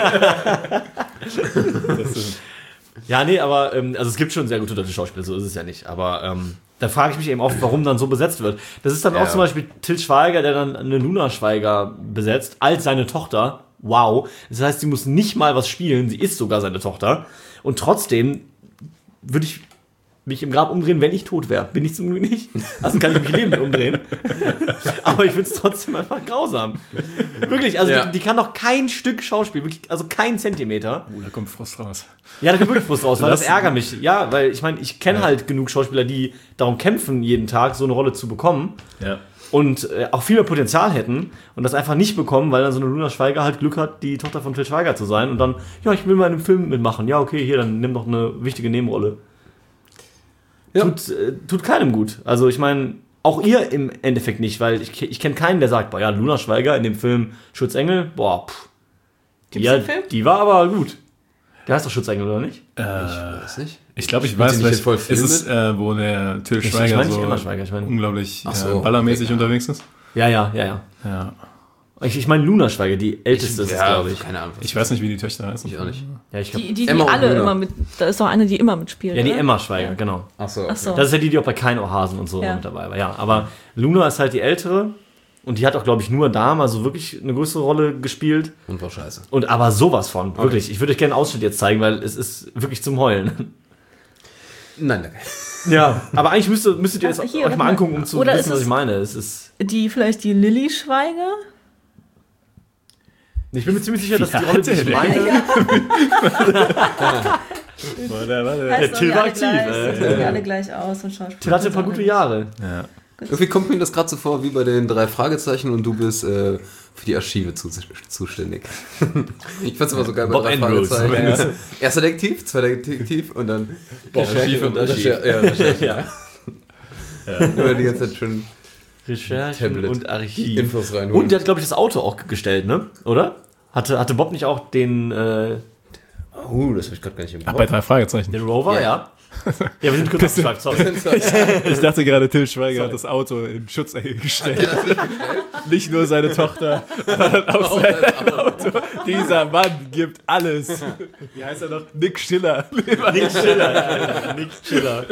Das ist, ja nee, aber ähm, also es gibt schon sehr gute deutsche Schauspieler, so ist es ja nicht, aber ähm, da frage ich mich eben oft, warum dann so besetzt wird. Das ist dann Ja. auch zum Beispiel Til Schweiger, der dann eine Luna Schweiger besetzt, als seine Tochter. Wow. Das heißt, sie muss nicht mal was spielen, sie ist sogar seine Tochter. Und trotzdem würde ich mich im Grab umdrehen, wenn ich tot wäre. Bin ich zum Glück nicht. Also kann ich mich lebend umdrehen. Aber ich finde es trotzdem einfach grausam. Wirklich, also Ja. die, die kann doch kein Stück Schauspiel, wirklich, also kein Zentimeter. oh, da kommt Frost raus. Ja, da kommt wirklich Frust raus, weil das Das- ärgert mich. Ja, weil ich meine, ich kenne halt genug Schauspieler, die darum kämpfen, jeden Tag so eine Rolle zu bekommen Ja. und äh, auch viel mehr Potenzial hätten und das einfach nicht bekommen, weil dann so eine Luna Schweiger halt Glück hat, die Tochter von Til Schweiger zu sein und dann, ja, ich will mal in einem Film mitmachen. Ja, okay, hier, dann nimm doch eine wichtige Nebenrolle. Ja. Tut, äh, tut keinem gut. Also ich meine, auch ihr im Endeffekt nicht, weil ich, ich kenne keinen, der sagt, boah, ja, Luna Schweiger in dem Film Schutzengel, boah, pff. Die, Gibt's ja, den Film? die war aber gut. Der heißt doch Schutzengel, oder nicht? Äh, Weiß nicht. ich glaube, ich Spielt weiß, sie nicht vielleicht in voll ist Filmen es, äh, wo der Til Ich- ich Schweiger meine nicht so Emma Schweiger, ich meine- unglaublich Ach so, äh, ballermäßig okay, ja. unterwegs ist. Ja, ja, ja, ja. Ja. Ich, ich meine Luna Schweiger, die älteste ist es, ja, glaube ich. Keine Ahnung. Ich weiß nicht, wie die Töchter heißen. Ich auch nicht. Ja, ich glaub, Die, die, die Emma und alle Luna. immer mit, da ist doch eine, die immer mitspielt. ja, die oder? Emma Schweiger, genau. Ach so. Ach so. Das ist ja die, die auch bei Kein Ohrhasen und so Ja. mit dabei war. Ja, aber Luna ist halt die ältere und die hat auch, glaube ich, nur da mal so wirklich eine größere Rolle gespielt. Und war scheiße. Und aber sowas von, wirklich. Ich würde euch gerne einen Ausschnitt jetzt zeigen, weil es ist wirklich zum Heulen. Nein, danke. Ja, aber eigentlich müsstet, müsstet ihr jetzt Hier, euch warte mal mal. angucken, um zu Oder wissen, ist was es- ich meine. Es ist, Die, vielleicht die Lilly Schweiger? ich bin mir ziemlich sicher, dass Wie die Rolle, die alt ich der meine, Warte, warte. Heißt Till irgendwie war alle aktiv, gleich, äh. sehen irgendwie alle gleich aus und Schauspieler. Till hatte ein paar gute Jahre. Ja. Irgendwie kommt mir das gerade so vor wie bei den drei Fragezeichen und du bist äh, für die Archive zu, zuständig. Ich fand's immer so geil bei Bob drei Andrews. Fragezeichen. Ja. Erster Detektiv, zweiter Detektiv und dann Recherche und Archiv. Recherche. Ja, Recherche. Ja. Ja. Immer die ganze Zeit schon Recherchen Tablet. und Archiv. Infos reinholen. Und der hat, glaube ich, das Auto auch gestellt, ne? Oder? Hatte, hatte Bob nicht auch den, äh, Oh, das habe ich gerade gar nicht im Ach, Kopf. bei drei Fragezeichen. den Rover, Ja. ja? Ja, wir sind kurz abgeschweift, sorry. Ich dachte gerade, Till Schweiger hat das Auto in Schutzecke gestellt. Nicht nur seine Tochter, sondern auch sein Auto. Dieser Mann gibt alles. Wie heißt er noch? Nick Schiller. Nick Schiller. Nick Schiller.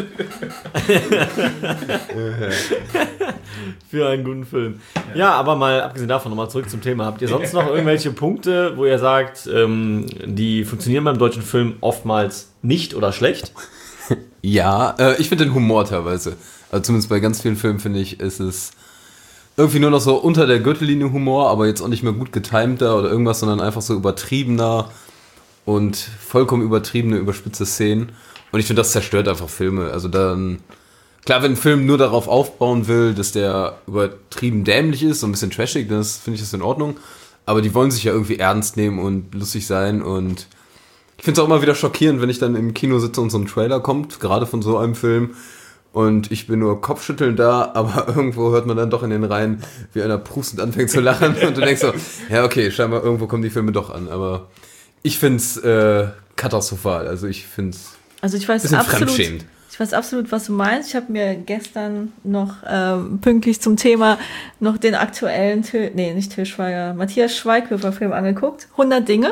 Für einen guten Film. Ja, aber mal abgesehen davon nochmal zurück zum Thema. Habt ihr sonst noch irgendwelche Punkte, wo ihr sagt, ähm, die funktionieren beim deutschen Film oftmals nicht oder schlecht? Ja, äh, ich finde den Humor teilweise. Also zumindest bei ganz vielen Filmen finde ich, ist es irgendwie nur noch so unter der Gürtellinie Humor, aber jetzt auch nicht mehr gut getimter oder irgendwas, sondern einfach so übertriebener und vollkommen übertriebene, überspitzte Szenen. Und ich finde, das zerstört einfach Filme. Also dann, klar, wenn ein Film nur darauf aufbauen will, dass der übertrieben dämlich ist, so ein bisschen trashig, dann finde ich das in Ordnung. Aber die wollen sich ja irgendwie ernst nehmen und lustig sein und ich finde es auch immer wieder schockierend, wenn ich dann im Kino sitze und so ein Trailer kommt, gerade von so einem Film und ich bin nur kopfschüttelnd da, aber irgendwo hört man dann doch in den Reihen, wie einer prustend anfängt zu lachen und du denkst so, ja okay, scheinbar irgendwo kommen die Filme doch an, aber ich finde es äh, katastrophal, also ich finde es Also ich weiß absolut, ich weiß absolut, was du meinst. Ich habe mir gestern noch ähm, pünktlich zum Thema noch den aktuellen, Til, nee, nicht Til Schweiger, Matthias Schweighöfer Film angeguckt. hundert Dinge.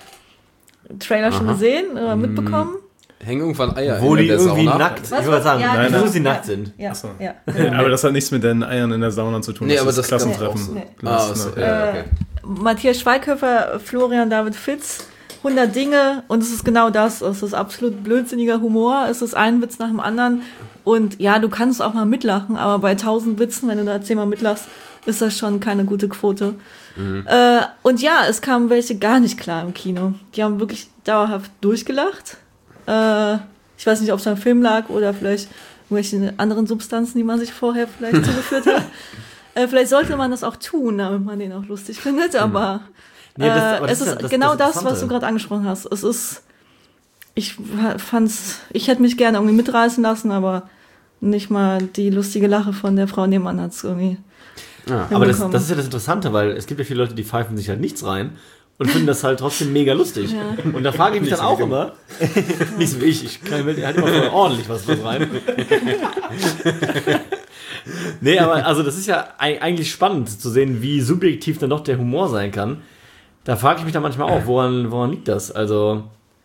Trailer schon Aha. gesehen oder mitbekommen? Hängen irgendwann Eier Wo in die der irgendwie Sauna. nackt, Was? ich würde sagen, Ja, nein, genau. wo sie Ja. nackt sind. Ja, so. ja. Aber das hat nichts mit den Eiern in der Sauna zu tun. Nee, das aber ist das kann Klassentreffen. auch so. Nee. Ah, so, ja, okay. Matthias Schweighöfer, Florian David Fitz, hundert Dinge und es ist genau das. Es ist absolut blödsinniger Humor. Es ist ein Witz nach dem anderen. Und ja, du kannst auch mal mitlachen, aber bei tausend Witzen, wenn du da zehnmal mitlachst, ist das schon keine gute Quote. Mhm. Äh, und ja, es kamen welche gar nicht klar im Kino. Die haben wirklich dauerhaft durchgelacht. Äh, ich weiß nicht, ob es am Film lag oder vielleicht irgendwelche anderen Substanzen, die man sich vorher vielleicht zugeführt hat. Äh, vielleicht sollte man das auch tun, damit man den auch lustig findet, aber, Nee, das- äh, aber das es ist ist ja das- genau das das, was Interessante. du gerade angesprochen hast. Es ist, ich fand's, ich hätte mich gerne irgendwie mitreißen lassen, aber nicht mal die lustige Lache von der Frau nebenan hat's irgendwie. Ja. Aber das, hinbekommen. das ist ja das Interessante, weil es gibt ja viele Leute, die pfeifen sich halt nichts rein und finden das halt trotzdem mega lustig. Ja. Und da frage ich mich Nicht dann so auch wie du. immer, nicht so wie ich, ich kann halt immer voll ordentlich was drin rein. Nee, aber also das ist ja ei- eigentlich spannend zu sehen, wie subjektiv dann doch der Humor sein kann. Da frage ich mich dann manchmal auch, woran, woran liegt das? Also.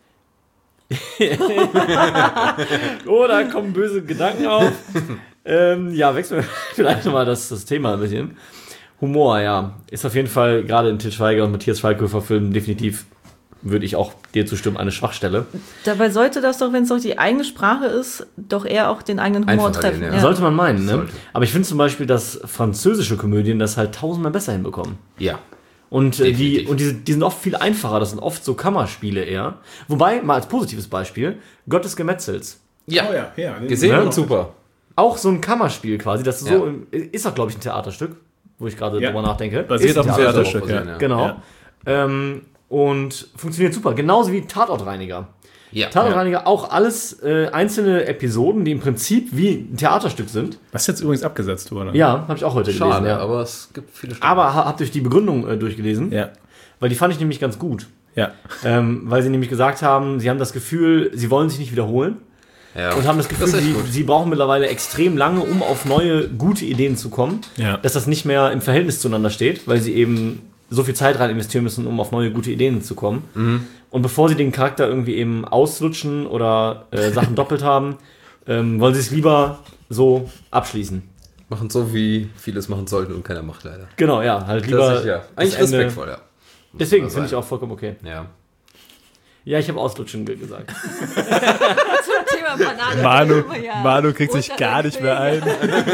Oh, da kommen böse Gedanken auf. Ähm, ja, wechseln wir vielleicht nochmal das, das Thema ein bisschen. Humor, ja. Ist auf jeden Fall gerade in Til Schweiger und Matthias Schweighöfer Filmen definitiv, würde ich auch dir zustimmen, eine Schwachstelle. Dabei sollte das doch, wenn es doch die eigene Sprache ist, doch eher auch den eigenen Humor Einfacher treffen. gehen, Ja. Sollte man meinen, ne? Sollte. Aber ich finde zum Beispiel, dass französische Komödien das halt tausendmal besser hinbekommen. Ja. Und, äh, die, Definitiv. und die, die sind oft viel einfacher, das sind oft so Kammerspiele eher. Wobei, mal als positives Beispiel, Gott des Gemetzels. Ja. Oh ja, ja. den- Gesehen Ja. und super. Auch so ein Kammerspiel quasi, das ist Ja. so, ist auch glaube ich ein Theaterstück, wo ich gerade Ja. drüber nachdenke. Basiert Ist auf ein dem Theaterstück. Theaterstück, ja. ja. Genau. Ja. Ähm, und funktioniert super. Genauso wie Tatortreiniger. Ja. Tatortreiniger auch alles äh, einzelne Episoden, die im Prinzip wie ein Theaterstück sind. Das ist jetzt übrigens abgesetzt worden. Ja, habe ich auch heute Schade, gelesen. Ja. aber es gibt viele Stellen. Aber ha- habt ihr euch die Begründung äh, durchgelesen? Ja. Weil die fand ich nämlich ganz gut. Ja. Ähm, weil sie nämlich gesagt haben, sie haben das Gefühl, sie wollen sich nicht wiederholen. Ja. Und haben das Gefühl, ist echt sie, gut. sie brauchen mittlerweile extrem lange, um auf neue, gute Ideen zu kommen. Ja. Dass das nicht mehr im Verhältnis zueinander steht, weil sie eben so viel Zeit rein investieren müssen, um auf neue, gute Ideen zu kommen. Mhm. Und bevor sie den Charakter irgendwie eben auslutschen oder äh, Sachen doppelt haben, ähm, wollen sie es lieber so abschließen. Machen so, wie viele es machen sollten und keiner macht leider. Genau, ja, halt lieber. Das ist, ja. Eigentlich das Ende- respektvoll, ja. Deswegen Muss finde ich sein. auch vollkommen okay. Ja. Ja, ich habe auslutschen ge- gesagt. Zum Thema Banane. Manu, Ja. Manu kriegt sich Unter- gar nicht mehr ein.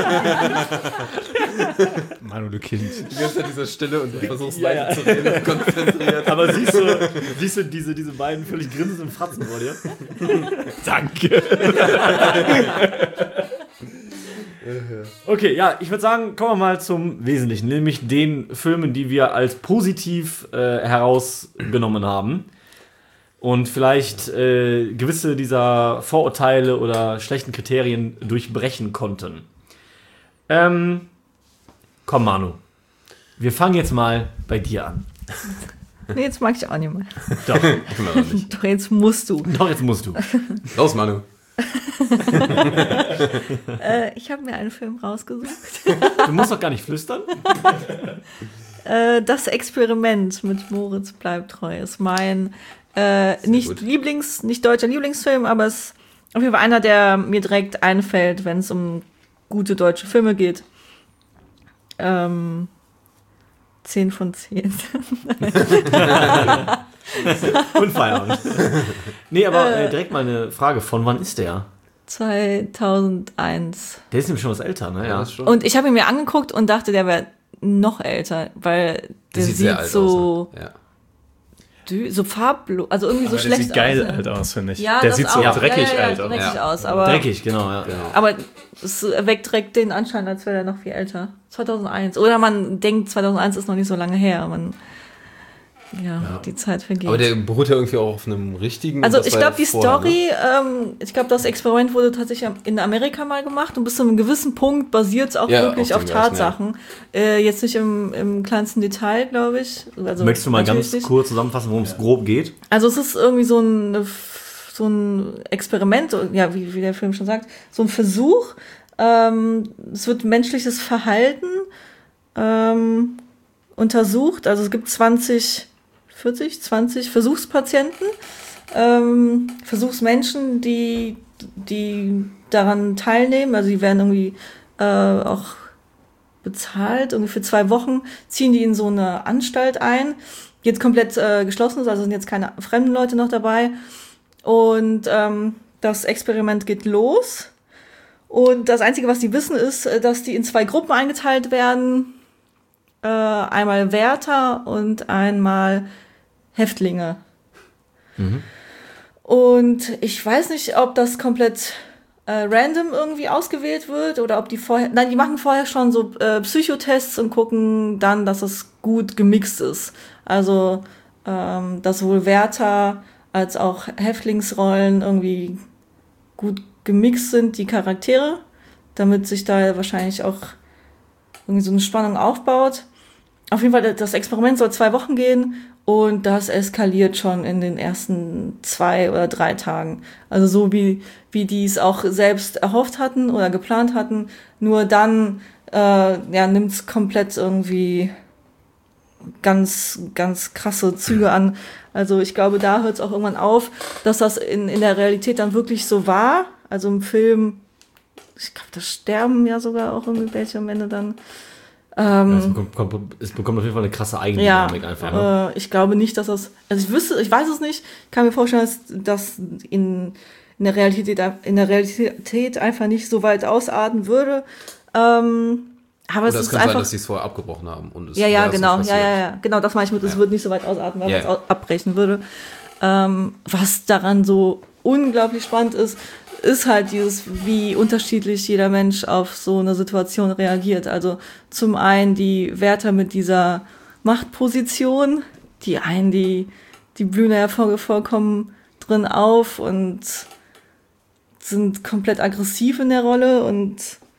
Manu, du Kind. Die ganze Zeit diese Stille und du versuchst Ja, weiter ja. zu reden, konzentriert. Aber siehst du, siehst du diese, diese beiden völlig grinsenden Fratzen vor dir? Danke. Okay, ja, ich würde sagen, kommen wir mal zum Wesentlichen, nämlich den Filmen, die wir als positiv äh, herausgenommen haben und vielleicht äh, gewisse dieser Vorurteile oder schlechten Kriterien durchbrechen konnten. Ähm, komm, Manu, wir fangen jetzt mal bei dir an. Nee, jetzt mag ich auch nicht mehr. Doch, Können wir doch nicht. Doch, jetzt musst du. doch jetzt musst du. Los, Manu. äh, ich habe mir einen Film rausgesucht. Du musst doch gar nicht flüstern. äh, das Experiment mit Moritz bleibt treu ist mein äh, nicht gut. Lieblings, nicht deutscher Lieblingsfilm, aber es ist auf jeden Fall einer, der mir direkt einfällt, wenn es um gute deutsche Filme geht. Ähm, zehn von zehn. Und Feierabend. Nee, aber äh, direkt mal eine Frage. Von wann ist der? zweitausendeins. Der ist nämlich schon was älter, ne? Ja, Ja. das schon. Und ich habe ihn mir angeguckt und dachte, der wäre noch älter, weil der Das sieht, sehr alt so, aus. Ne? Ja. dü- so farblos, also irgendwie so Aber der schlecht sieht geil aus. ne? alt aus, finde ich. Ja, der das sieht so auch. dreckig ja, ja, ja, alt aus. dreckig Ja. aus, aber, Dreckig, genau, ja. Genau. aber es erweckt direkt den Anschein, als wäre er noch viel älter. zweitausendeins. Oder man denkt, zweitausendeins ist noch nicht so lange her. Man, ja, die Zeit vergeht. Aber der beruht ja irgendwie auch auf einem richtigen. Also das ich war glaube, ja die vorher, Story, ähm, ich glaube, das Experiment wurde tatsächlich in Amerika mal gemacht und bis zu einem gewissen Punkt basiert es auch Ja, wirklich auf auf, dem gleichen, Tatsachen. Äh, jetzt nicht im, im kleinsten Detail, glaube ich. Also Möchtest du mal natürlich ganz nicht. kurz zusammenfassen, worum es grob geht? Also es ist irgendwie so ein, so ein Experiment, ja, wie, wie der Film schon sagt, so ein Versuch. Ähm, es wird menschliches Verhalten ähm, untersucht. Also es gibt zwanzig, vierzig, zwanzig Versuchspatienten, ähm, Versuchsmenschen, die, die daran teilnehmen. Also die werden irgendwie äh, auch bezahlt. Irgendwie für zwei Wochen ziehen die in so eine Anstalt ein, die jetzt komplett äh, geschlossen ist, also sind jetzt keine fremden Leute noch dabei. Und ähm, das Experiment geht los. Und das Einzige, was die wissen, ist, dass die in zwei Gruppen eingeteilt werden. Äh, einmal Wärter und einmal Häftlinge. Mhm. Und ich weiß nicht, ob das komplett äh, random irgendwie ausgewählt wird oder ob die vorher, nein, die machen vorher schon so äh, Psychotests und gucken dann, dass es gut gemixt ist. Also, ähm, dass sowohl Wärter als auch Häftlingsrollen irgendwie gut gemixt sind, die Charaktere, damit sich da wahrscheinlich auch irgendwie so eine Spannung aufbaut. Auf jeden Fall, das Experiment soll zwei Wochen gehen und das eskaliert schon in den ersten zwei oder drei Tagen. Also so wie, wie die es auch selbst erhofft hatten oder geplant hatten. Nur dann äh, ja, nimmt es komplett irgendwie ganz, ganz krasse Züge an. Also ich glaube, da hört es auch irgendwann auf, dass das in, in der Realität dann wirklich so war. Also im Film, ich glaube, das sterben ja sogar auch irgendwie welche am Ende dann. Ähm, Ja, es, bekommt, es bekommt auf jeden Fall eine krasse ja, Eigendynamik einfach. Ne? äh, ich glaube nicht, dass das, also ich wüsste, ich weiß es nicht, ich kann mir vorstellen, dass das in, in, der Realität, in der Realität einfach nicht so weit ausarten würde. Ähm, aber Oder es es ist kann einfach, sein, dass sie es vorher abgebrochen haben. Und es ja, ja, wäre so genau, ja, passiert. ja, ja, genau, das meine ich mit, es Ja. wird nicht so weit ausarten, weil Ja, man es ja. au- abbrechen würde. Ähm, was daran so unglaublich spannend ist, ist halt dieses, wie unterschiedlich jeder Mensch auf so eine Situation reagiert. Also zum einen die Wärter mit dieser Machtposition, die einen, die, die blühen ja voll- vollkommen drin auf und sind komplett aggressiv in der Rolle und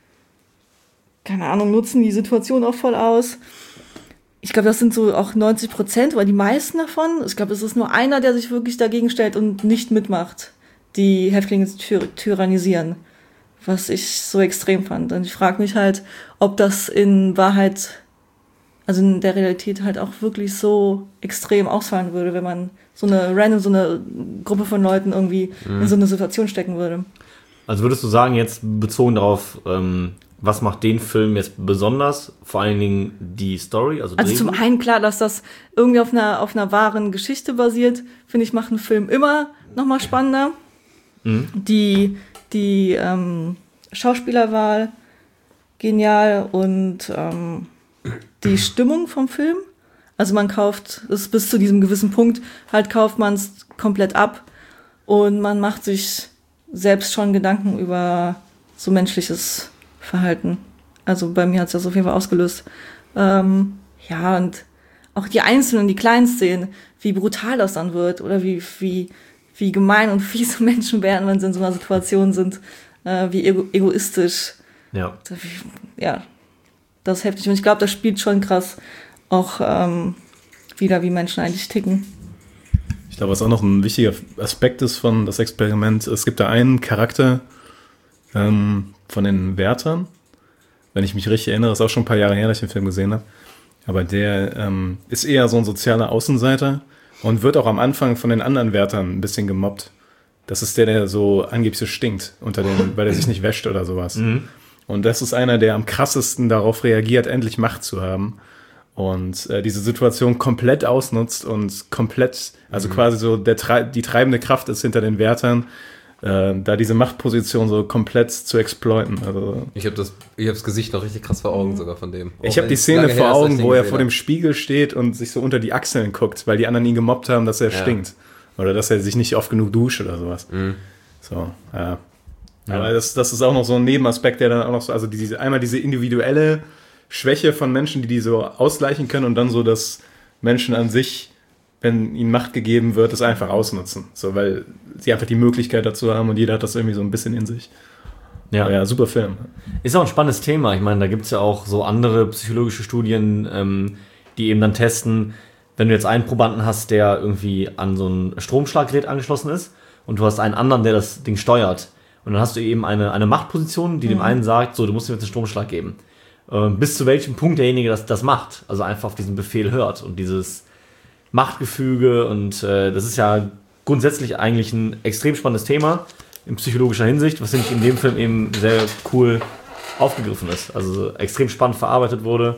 keine Ahnung, nutzen die Situation auch voll aus. Ich glaube, das sind so auch neunzig Prozent oder die meisten davon. Ich glaube, es ist nur einer, der sich wirklich dagegen stellt und nicht mitmacht, die Häftlinge zu tyr- tyrannisieren. Was ich so extrem fand. Und ich frage mich halt, ob das in Wahrheit, also in der Realität halt auch wirklich so extrem ausfallen würde, wenn man so eine random, so eine Gruppe von Leuten irgendwie in so eine Situation stecken würde. Also würdest du sagen, jetzt bezogen darauf, ähm, was macht den Film jetzt besonders? Vor allen Dingen die Story, also Also zum Drehbuch? einen klar, dass das irgendwie auf einer, auf einer wahren Geschichte basiert, finde ich, macht einen Film immer nochmal spannender. Mhm. Die, die ähm, Schauspielerwahl genial und ähm, die Stimmung vom Film. Also man kauft es bis zu diesem gewissen Punkt, halt kauft man es komplett ab und man macht sich selbst schon Gedanken über so menschliches Verhalten. Also bei mir hat es das auf jeden Fall ausgelöst. Ähm, ja, und auch die einzelnen, die kleinen Szenen, wie brutal das dann wird oder wie, wie, wie gemein und fiese Menschen werden, wenn sie in so einer Situation sind, äh, wie ego- egoistisch. Ja. Ja, das ist heftig. Und ich glaube, das spielt schon krass auch ähm, wieder, wie Menschen eigentlich ticken. Ich glaube, was auch noch ein wichtiger Aspekt ist von das Experiment, es gibt da einen Charakter ähm, von den Wärtern, wenn ich mich richtig erinnere, ist auch schon ein paar Jahre her, dass ich den Film gesehen habe, aber der ähm, ist eher so ein sozialer Außenseiter und wird auch am Anfang von den anderen Wärtern ein bisschen gemobbt. Das ist der, der so angeblich so stinkt, unter den, weil er sich nicht wäscht oder sowas. Mhm. Und das ist einer, der am krassesten darauf reagiert, endlich Macht zu haben. Und äh, diese Situation komplett ausnutzt und komplett, also mhm. quasi so der die treibende Kraft ist hinter den Wärtern, äh, da diese Machtposition so komplett zu exploiten. Also, ich habe das, ich habe das Gesicht noch richtig krass vor Augen sogar von dem. Ich habe die Szene vor Augen, wo er vor dem Spiegel steht und sich so unter die Achseln guckt, weil die anderen ihn gemobbt haben, dass er ja. stinkt. Oder dass er sich nicht oft genug duscht oder sowas. Mhm. So, ja. Ja. Aber das, das ist auch noch so ein Nebenaspekt, der dann auch noch so, also diese, einmal diese individuelle Schwäche von Menschen, die die so ausgleichen können und dann so, dass Menschen an sich, wenn ihnen Macht gegeben wird, das einfach ausnutzen. So, weil sie einfach die Möglichkeit dazu haben und jeder hat das irgendwie so ein bisschen in sich. Ja, ja, super Film. Ist auch ein spannendes Thema. Ich meine, da gibt es ja auch so andere psychologische Studien, ähm, die eben dann testen, wenn du jetzt einen Probanden hast, der irgendwie an so ein Stromschlaggerät angeschlossen ist und du hast einen anderen, der das Ding steuert. Und dann hast du eben eine, eine Machtposition, die mhm. dem einen sagt, so, du musst ihm jetzt einen Stromschlag geben. Äh, bis zu welchem Punkt derjenige das, das macht. Also einfach auf diesen Befehl hört. Und dieses Machtgefüge und äh, das ist ja grundsätzlich eigentlich ein extrem spannendes Thema in psychologischer Hinsicht, was nämlich in dem Film eben sehr cool aufgegriffen ist. Also extrem spannend verarbeitet wurde.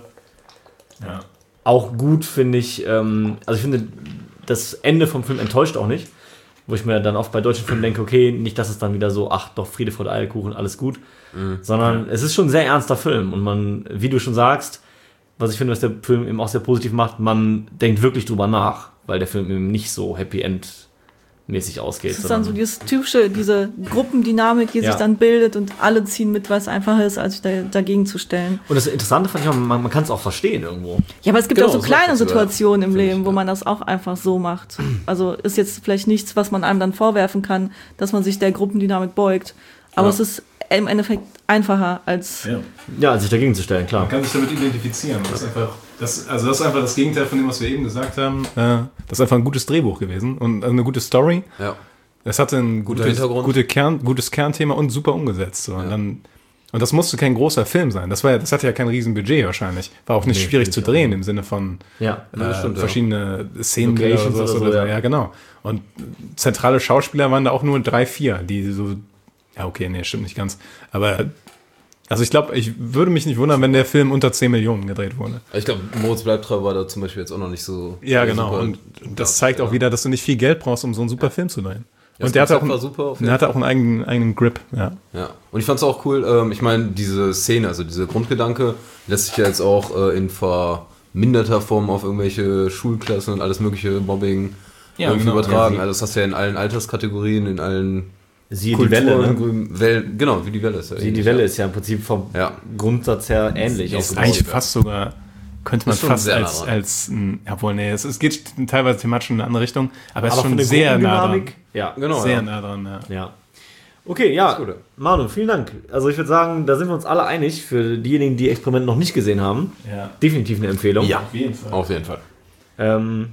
Ja. Auch gut finde ich, ähm, also ich finde, das Ende vom Film enttäuscht auch nicht, wo ich mir dann oft bei deutschen Filmen denke, okay, nicht, dass es dann wieder so, ach doch, Friede, Freude, Eierkuchen, alles gut, mhm. sondern es ist schon ein sehr ernster Film und man, wie du schon sagst, was ich finde, was der Film eben auch sehr positiv macht, man denkt wirklich drüber nach, weil der Film eben nicht so Happy End mäßig ausgeht. Das ist dann so dieses typische, diese Gruppendynamik, die ja. sich dann bildet und alle ziehen mit, was einfacher ist, als sich da, dagegen zu stellen. Und das Interessante fand ich auch, man, man kann es auch verstehen irgendwo. Ja, aber es gibt genau, auch so kleine Situationen im Leben, ich, wo man das auch einfach so macht. Also ist jetzt vielleicht nichts, was man einem dann vorwerfen kann, dass man sich der Gruppendynamik beugt. Aber ja. es ist im Endeffekt einfacher, als ja. ja, als sich dagegen zu stellen, klar. Man kann sich damit identifizieren. Das ist einfach, das, also das ist einfach das Gegenteil von dem, was wir eben gesagt haben. Das ist einfach ein gutes Drehbuch gewesen und eine gute Story. Ja. Es hatte ein gutes, gute Kern, gutes Kernthema und super umgesetzt. So. Ja. Und, dann, und das musste kein großer Film sein. Das, war ja, das hatte ja kein Riesenbudget wahrscheinlich. War auch nicht nee, schwierig zu drehen im Sinne von ja, äh, stimmt, verschiedene ja. Szenen oder so. Oder so, oder so. Ja. ja, genau. Und zentrale Schauspieler waren da auch nur drei, vier, die so. Ja, okay, nee, stimmt nicht ganz. Aber, also ich glaube, ich würde mich nicht wundern, wenn der Film unter zehn Millionen gedreht wurde. Ich glaube, Moritz Bleibtreu war da zum Beispiel jetzt auch noch nicht so... Ja, genau. Und das zeigt auch wieder, dass du nicht viel Geld brauchst, um so einen super ja. Film zu drehen. Ja, und der hatte auch, einen, super der hatte auch einen eigenen, eigenen Grip. Ja. ja. Und ich fand es auch cool, ähm, ich meine, diese Szene, also dieser Grundgedanke, lässt sich ja jetzt auch äh, in verminderter Form auf irgendwelche Schulklassen und alles mögliche Mobbing ja, irgendwie genau. übertragen. Also das hast du ja in allen Alterskategorien, in allen... Siehe die Welle, ne? Welle, genau, wie die Welle ist ja. Siehe die Welle ist ja im Prinzip vom ja. Grundsatz her ähnlich. Ist aufgebaut. Eigentlich fast sogar, könnte man fast als, als, obwohl, nee, es, es geht teilweise thematisch in eine andere Richtung, aber es ist schon sehr nah dran. Ja, genau. Sehr ja. nah dran, ja. ja. Okay, ja, Manu, vielen Dank. Also ich würde sagen, da sind wir uns alle einig, für diejenigen, die Experiment noch nicht gesehen haben. Ja. Definitiv eine Empfehlung. Ja, auf jeden Fall. Auf jeden Fall. Ähm,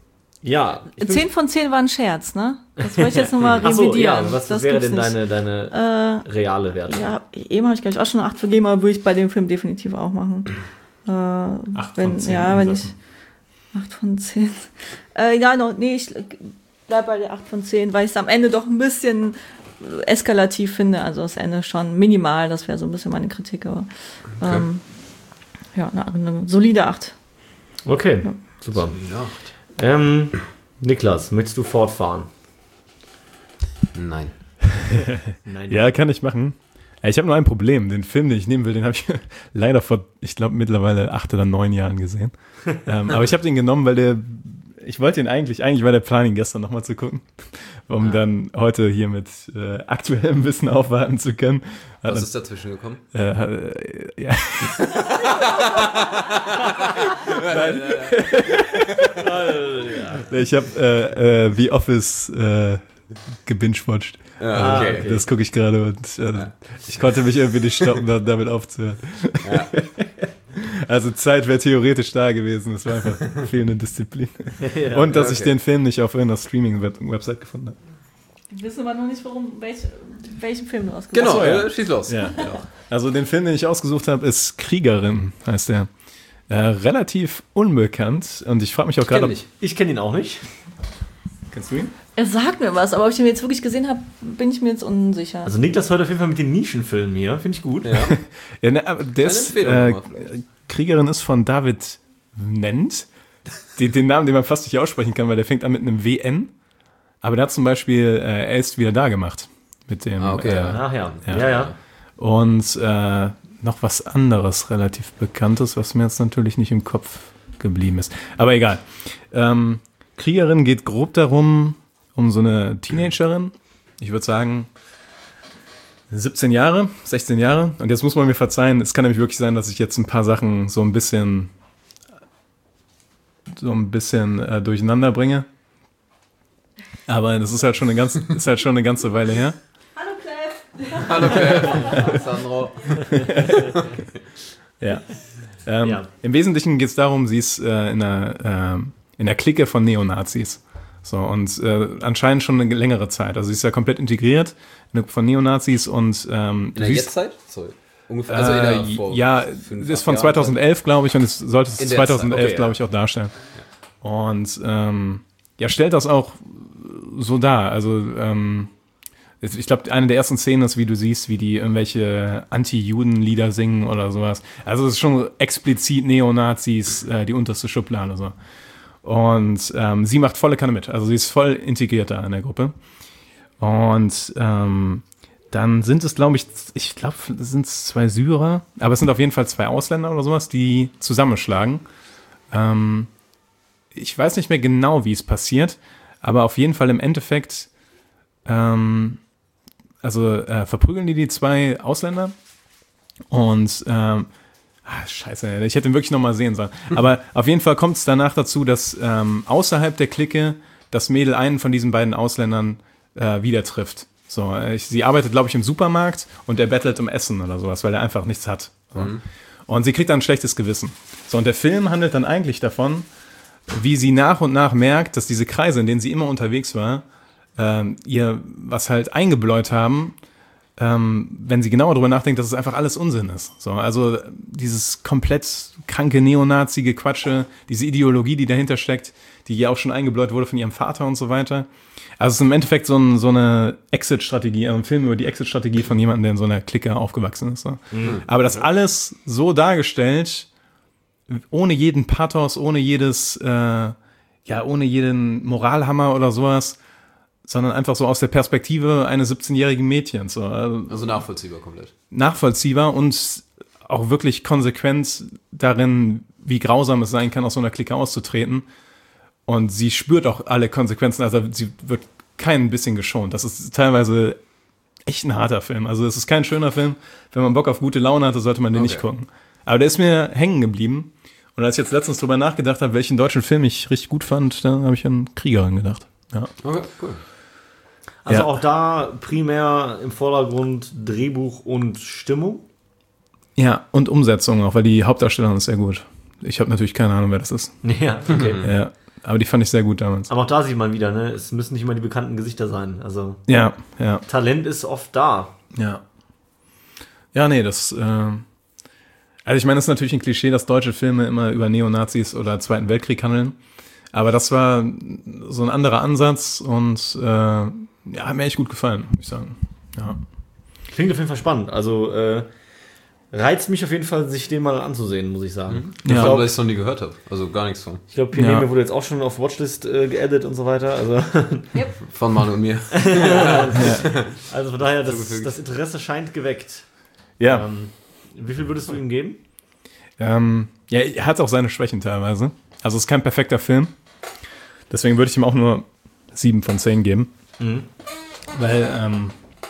Ja. zehn von zehn war ein Scherz, ne? Das wollte ich jetzt nochmal revidieren. Achso, ja, was das wäre denn deine, deine äh, reale Wertung? Ja, eben habe ich, glaube ich, auch schon eine acht vergeben, aber würde ich bei dem Film definitiv auch machen. Äh, acht wenn, von zehn. Ja, wenn ich... acht von zehn. Äh, ja, no, nee, ich bleib bei der acht von zehn, weil ich es am Ende doch ein bisschen eskalativ finde. Also das Ende schon minimal, das wäre so ein bisschen meine Kritik, aber okay. ähm, ja, eine, eine solide acht. Okay, ja. Super. Solide acht. Ähm, Niklas, möchtest du fortfahren? Nein. Nein. Ja, kann ich machen. Ich habe nur ein Problem. Den Film, den ich nehmen will, den habe ich leider vor, ich glaube, mittlerweile acht oder neun Jahren gesehen. ähm, aber ich habe den genommen, weil der, ich wollte ihn eigentlich, eigentlich war der Plan, ihn gestern nochmal zu gucken, um ja. dann heute hier mit äh, aktuellem Wissen aufwarten zu können. Was ist dazwischen gekommen? Äh, äh, ja. nein, nein, nein. Ich habe äh, äh, The Office äh, gebingewatcht. Ja, okay. okay. Das gucke ich gerade und äh, ja. ich konnte mich irgendwie nicht stoppen, damit aufzuhören. Ja. Also Zeit wäre theoretisch da gewesen. Es war einfach fehlende Disziplin. Ja, Und dass okay. ich den Film nicht auf irgendeiner Streaming-Website gefunden habe. Wir wissen aber noch nicht, warum, welch, welchen Film du ausgesucht Genau, Ach so, ja. äh, schieß los. Ja. Also den Film, den ich ausgesucht habe, ist Kriegerin, heißt der. Äh, relativ unbekannt. Und ich frage mich auch gerade, Kenn ob... ich. Ich kenne ihn auch nicht. Kennst du ihn? Er sagt mir was, aber ob ich ihn jetzt wirklich gesehen habe, bin ich mir jetzt unsicher. Also Niklas heute auf jeden Fall mit den Nischenfilmen hier. Finde ich gut. Ja. Ja, ne, aber der ist, Empfehlung äh, gemacht. Kriegerin ist von David Nennt. Den, den Namen, den man fast nicht aussprechen kann, weil der fängt an mit einem W N. Aber der hat zum Beispiel äh, Er ist wieder da gemacht. Mit dem. Ah, okay, äh, ja. Ach ja. Ja. Ja, ja. Und äh, noch was anderes relativ Bekanntes, was mir jetzt natürlich nicht im Kopf geblieben ist. Aber egal. Ähm, Kriegerin geht grob darum, um so eine Teenagerin. Ich würde sagen siebzehn Jahre, sechzehn Jahre. Und jetzt muss man mir verzeihen, es kann nämlich wirklich sein, dass ich jetzt ein paar Sachen so ein bisschen so ein bisschen äh, durcheinander bringe. Aber das ist halt schon eine ganze, ist halt schon eine ganze Weile her. Hallo Cliff! Hallo, Kev. Sandro. Ja. Ähm, Ja. Im Wesentlichen geht es darum, sie ist äh, in, einer, äh, in der Clique von Neonazis. So, und äh, anscheinend schon eine längere Zeit. Also sie ist ja komplett integriert in eine, von Neonazis und ähm, In der sie ist- Jetztzeit? Sorry. Ungefähr. Also in der äh, vor ja, fünf, ist acht von Jahren. zweitausendelf, glaube ich, und es sollte es In der zweitausendelf, Zeit, okay, glaube ja. ich, auch darstellen. Und ähm, ja, stellt das auch so dar. Also ähm, es- ich glaube, eine der ersten Szenen ist, wie du siehst, wie die irgendwelche Anti-Juden-Lieder singen oder sowas. Also es ist schon explizit Neonazis, äh, die unterste Schublade. So. Und ähm, sie macht volle Kanne mit. Also sie ist voll integriert da in der Gruppe. Und ähm, dann sind es, glaube ich, ich glaube, es sind zwei Syrer, aber es sind auf jeden Fall zwei Ausländer oder sowas, die zusammenschlagen. Ähm, ich weiß nicht mehr genau, wie es passiert, aber auf jeden Fall im Endeffekt, ähm, also äh, verprügeln die die zwei Ausländer und ähm, ah, scheiße, ich hätte ihn wirklich noch mal sehen sollen. Aber auf jeden Fall kommt es danach dazu, dass ähm, außerhalb der Clique das Mädel einen von diesen beiden Ausländern äh, wieder trifft. So, äh, ich, sie arbeitet, glaube ich, im Supermarkt und der bettelt um Essen oder sowas, weil er einfach nichts hat. So. Mhm. Und sie kriegt dann ein schlechtes Gewissen. So, und der Film handelt dann eigentlich davon, wie sie nach und nach merkt, dass diese Kreise, in denen sie immer unterwegs war, ähm, ihr was halt eingebläut haben, ähm, wenn sie genauer drüber nachdenkt, dass es einfach alles Unsinn ist. So, also dieses komplett kranke neonazige Quatsche, diese Ideologie, die dahinter steckt, die ja auch schon eingebläut wurde von ihrem Vater und so weiter. Also es ist im Endeffekt so, ein, so eine Exit-Strategie, ein Film über die Exit-Strategie von jemandem, der in so einer Clique aufgewachsen ist. So. Mhm. Aber das alles so dargestellt, ohne jeden Pathos, ohne jedes, äh, ja, ohne jeden Moralhammer oder sowas, sondern einfach so aus der Perspektive eines siebzehnjährigen Mädchens. So. Also Also nachvollziehbar komplett. nachvollziehbar und auch wirklich konsequent darin, wie grausam es sein kann, aus so einer Clique auszutreten. Und sie spürt auch alle Konsequenzen, also sie wird kein bisschen geschont. Das ist teilweise echt ein harter Film. Also es ist kein schöner Film. Wenn man Bock auf gute Laune hatte, sollte man den Okay. nicht gucken. Aber der ist mir hängen geblieben. Und als ich jetzt letztens drüber nachgedacht habe, welchen deutschen Film ich richtig gut fand, da habe ich an Kriegerin gedacht. Ja. Okay, cool. Also Ja. auch da primär im Vordergrund Drehbuch und Stimmung. Ja, und Umsetzung auch, weil die Hauptdarstellerin ist sehr gut. Ich habe natürlich keine Ahnung, wer das ist. Ja, okay. Ja, aber die fand ich sehr gut damals. Aber auch da sieht man wieder, ne? Es müssen nicht immer die bekannten Gesichter sein. Also Ja, ja, Talent ist oft da. ja. Ja, nee, das, äh, also ich meine, es ist natürlich ein Klischee, dass deutsche Filme immer über Neonazis oder Zweiten Weltkrieg handeln. Aber das war so ein anderer Ansatz und äh, ja, hat mir echt gut gefallen, muss ich sagen. Ja. Klingt auf jeden Fall spannend. Also äh, reizt mich auf jeden Fall, sich den mal anzusehen, muss ich sagen. Ich Ja. glaube, dass ich es noch nie gehört habe. Also gar nichts von. Ich glaube, Pineme Ja. wurde jetzt auch schon auf Watchlist äh, geaddet und so weiter. Also, Von Manu und mir. also von daher, das, Zugefügt. das Interesse scheint geweckt. Ja, Ähm, wie viel würdest du ihm geben? ähm, ja, er hat auch seine Schwächen teilweise. Also es ist kein perfekter Film. Deswegen würde ich ihm auch nur sieben von zehn geben. Mhm. Weil, ähm,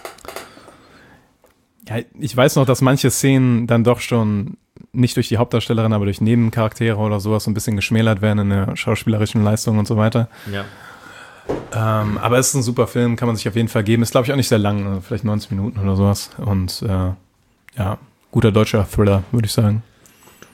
ja, ich weiß noch, dass manche Szenen dann doch schon nicht durch die Hauptdarstellerin, aber durch Nebencharaktere oder sowas so ein bisschen geschmälert werden in der schauspielerischen Leistung und so weiter. Ja. Ähm, aber es ist ein super Film, kann man sich auf jeden Fall geben. Ist, glaube ich, auch nicht sehr lang, also vielleicht neunzig Minuten oder sowas. Und äh, ja, guter deutscher Thriller, würde ich sagen.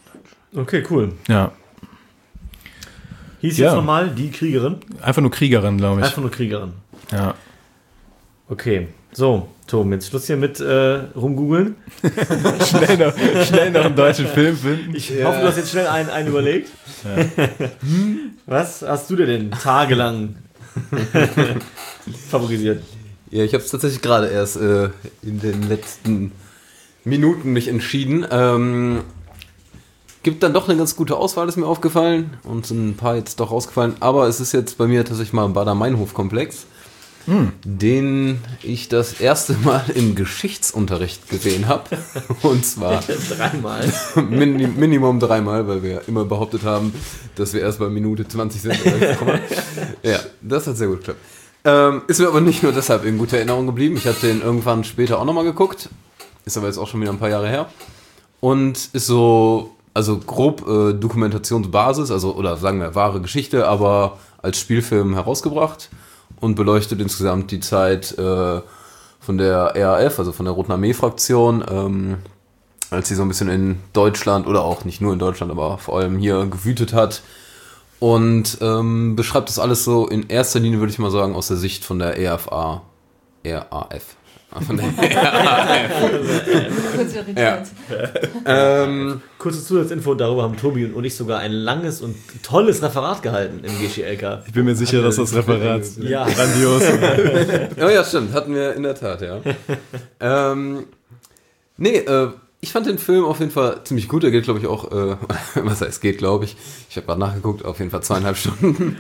Okay, cool. Ja. Hieß Ja. jetzt nochmal die Kriegerin? Einfach nur Kriegerin, glaube ich. Einfach nur Kriegerin. Ja. Okay, so, Tom, jetzt Schluss hier mit äh, rumgoogeln. schnell, noch, schnell noch einen deutschen Film finden. Ich hoffe, du hast jetzt schnell einen, einen überlegt. Ja. Was hast du dir denn tagelang favorisiert? Ja, ich habe es tatsächlich gerade erst äh, in den letzten Minuten mich entschieden. Ähm, gibt dann doch eine ganz gute Auswahl, ist mir aufgefallen. Und sind ein paar jetzt doch rausgefallen. Aber es ist jetzt bei mir tatsächlich mal ein Baader-Meinhof-Komplex, hm. den ich das erste Mal im Geschichtsunterricht gesehen habe. Und zwar dreimal. Min- Minimum dreimal, weil wir immer behauptet haben, dass wir erst bei Minute zwanzig sind. Ja, das hat sehr gut geklappt. Ähm, ist mir aber nicht nur deshalb in guter Erinnerung geblieben. Ich habe den irgendwann später auch nochmal geguckt. Ist aber jetzt auch schon wieder ein paar Jahre her. Und ist so, also grob äh, Dokumentationsbasis, also oder sagen wir wahre Geschichte, aber als Spielfilm herausgebracht und beleuchtet insgesamt die Zeit äh, von der R A F, also von der Roten Armee-Fraktion, ähm, als sie so ein bisschen in Deutschland oder auch nicht nur in Deutschland, aber vor allem hier gewütet hat. Und ähm, beschreibt das alles so in erster Linie, würde ich mal sagen, aus der Sicht von der R F A. R A F. Von der R A F. Ja. ähm, Kurze Zusatzinfo, darüber haben Tobi und ich sogar ein langes und tolles Referat gehalten im G Sch L K. Ich bin mir sicher, dass das Referat Ja. grandios ist. Oh ja, stimmt. Hatten wir in der Tat, ja. ähm, nee, äh, ich fand den Film auf jeden Fall ziemlich gut. Er geht, glaube ich, auch, äh, was heißt geht, glaube ich. Ich habe gerade nachgeguckt, auf jeden Fall zweieinhalb Stunden.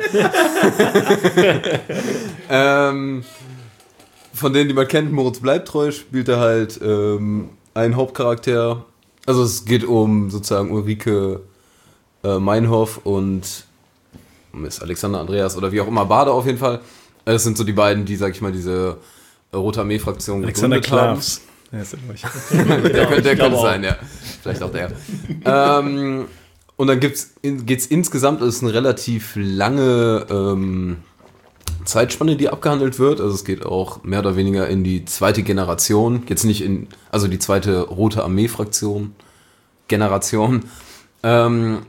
ähm, von denen, die man kennt, Moritz Bleibtreu, spielt er halt ähm, einen Hauptcharakter. Also es geht um sozusagen Ulrike äh, Meinhof und Miss Alexander Andreas oder wie auch immer, Baader auf jeden Fall. Das sind so die beiden, die, sag ich mal, diese äh, Rote Armee-Fraktion Alexander gegründet haben. Klavs. Ja, ist er, glaub ich. Der, könnte, der Ich glaube könnte auch. sein, ja. Vielleicht auch der. ähm, und dann gibt's, in, geht's insgesamt, es ist eine relativ lange ähm, Zeitspanne, die abgehandelt wird. Also es geht auch mehr oder weniger in die zweite Generation. Jetzt nicht in, also die zweite Rote Armee-Fraktion, Generation. Ähm,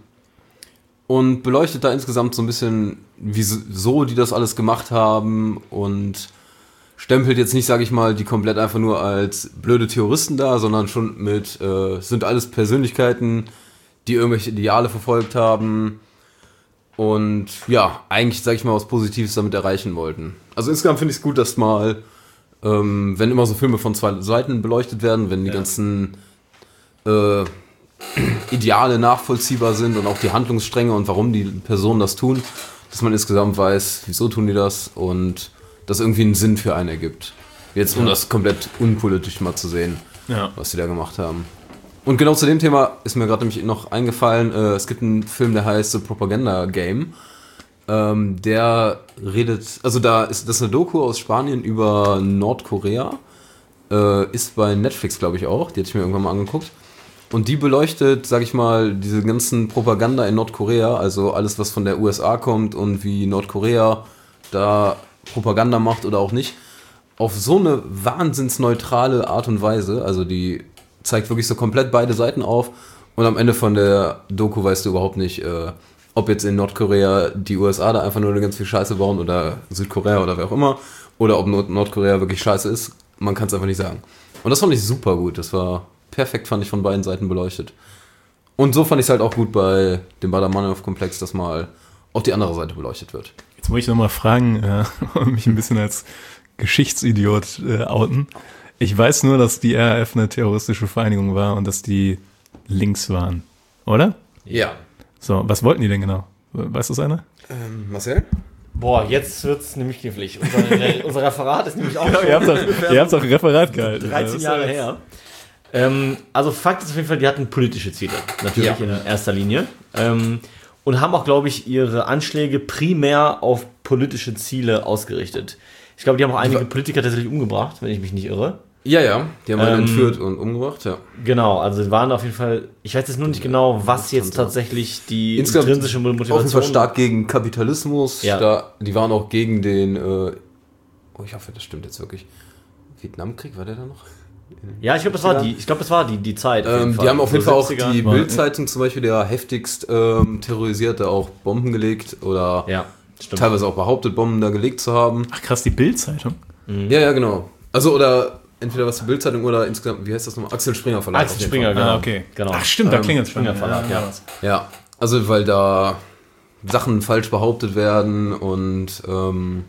und beleuchtet da insgesamt so ein bisschen, wieso die das alles gemacht haben und stempelt jetzt nicht, sage ich mal, die komplett einfach nur als blöde Terroristen da, sondern schon mit, äh, sind alles Persönlichkeiten, die irgendwelche Ideale verfolgt haben und ja, eigentlich, sage ich mal, was Positives damit erreichen wollten. Also insgesamt finde ich es gut, dass mal, ähm, wenn immer so Filme von zwei Seiten beleuchtet werden, wenn die ja. ganzen äh, Ideale nachvollziehbar sind und auch die Handlungsstränge und warum die Personen das tun, dass man insgesamt weiß, wieso tun die das und das irgendwie einen Sinn für einen ergibt. Jetzt, um ja. das komplett unpolitisch mal zu sehen, ja. was die da gemacht haben. Und genau zu dem Thema ist mir gerade nämlich noch eingefallen, äh, es gibt einen Film, der heißt The Propaganda Game. Ähm, der redet, also da ist das ist eine Doku aus Spanien über Nordkorea. Äh, ist bei Netflix, glaube ich, auch. Die hatte ich mir irgendwann mal angeguckt. Und die beleuchtet, sag ich mal, diese ganzen Propaganda in Nordkorea, also alles, was von der U S A kommt und wie Nordkorea da Propaganda macht oder auch nicht, auf so eine wahnsinnsneutrale Art und Weise. Also die zeigt wirklich so komplett beide Seiten auf und am Ende von der Doku weißt du überhaupt nicht, äh, ob jetzt in Nordkorea die U S A da einfach nur ganz viel Scheiße bauen oder Südkorea oder wer auch immer oder ob Nord- Nordkorea wirklich scheiße ist. Man kann es einfach nicht sagen. Und das fand ich super gut. Das war perfekt, fand ich, von beiden Seiten beleuchtet. Und so fand ich es halt auch gut bei dem Baader-Meinhof-Komplex, dass mal auch die andere Seite beleuchtet wird. Jetzt muss ich nochmal fragen, äh, und mich ein bisschen als Geschichtsidiot äh, outen. Ich weiß nur, dass die R A F eine terroristische Vereinigung war und dass die links waren, oder? Ja. So, was wollten die denn genau? Weiß das einer? Ähm, Marcel? Boah, jetzt wird's nämlich knifflig. Unser, unser Referat ist nämlich auch schon ihr habt doch, ihr habt doch ein Referat gehalten. dreizehn Jahre her. Ähm, also Fakt ist auf jeden Fall, die hatten politische Ziele, natürlich ja. in erster Linie. Ähm, und haben auch, glaube ich, ihre Anschläge primär auf politische Ziele ausgerichtet. Ich glaube, die haben auch einige Politiker tatsächlich umgebracht, wenn ich mich nicht irre. Ja, ja, die haben halt ähm, entführt und umgebracht, ja. Genau, also die waren auf jeden Fall, ich weiß jetzt nur nicht genau, was jetzt tatsächlich die intrinsische Motivation... Auf jeden Fall stark gegen Kapitalismus, ja. da, die waren auch gegen den, äh, oh ich hoffe, das stimmt jetzt wirklich, Vietnamkrieg, war der da noch? Ja, ich glaube, das war die, ich glaube, das war die, die Zeit. auf jeden Ähm, Fall. die haben auf jeden So Fall auch siebziger. die Bild-Zeitung zum Beispiel, der heftigst ähm, terrorisierte, auch Bomben gelegt oder Ja, stimmt. teilweise auch behauptet, Bomben da gelegt zu haben. Ach krass, die Bild-Zeitung. Ja, ja, genau. Also oder entweder was die Bild-Zeitung oder insgesamt, wie heißt das nochmal? Axel Springer Verlag. Axel auf jeden Springer, Fall. genau. Ah, okay. Genau. Ach stimmt, da Ähm, klingelt es Springer Verlag, ja. Ja, also weil da Sachen falsch behauptet werden und ähm,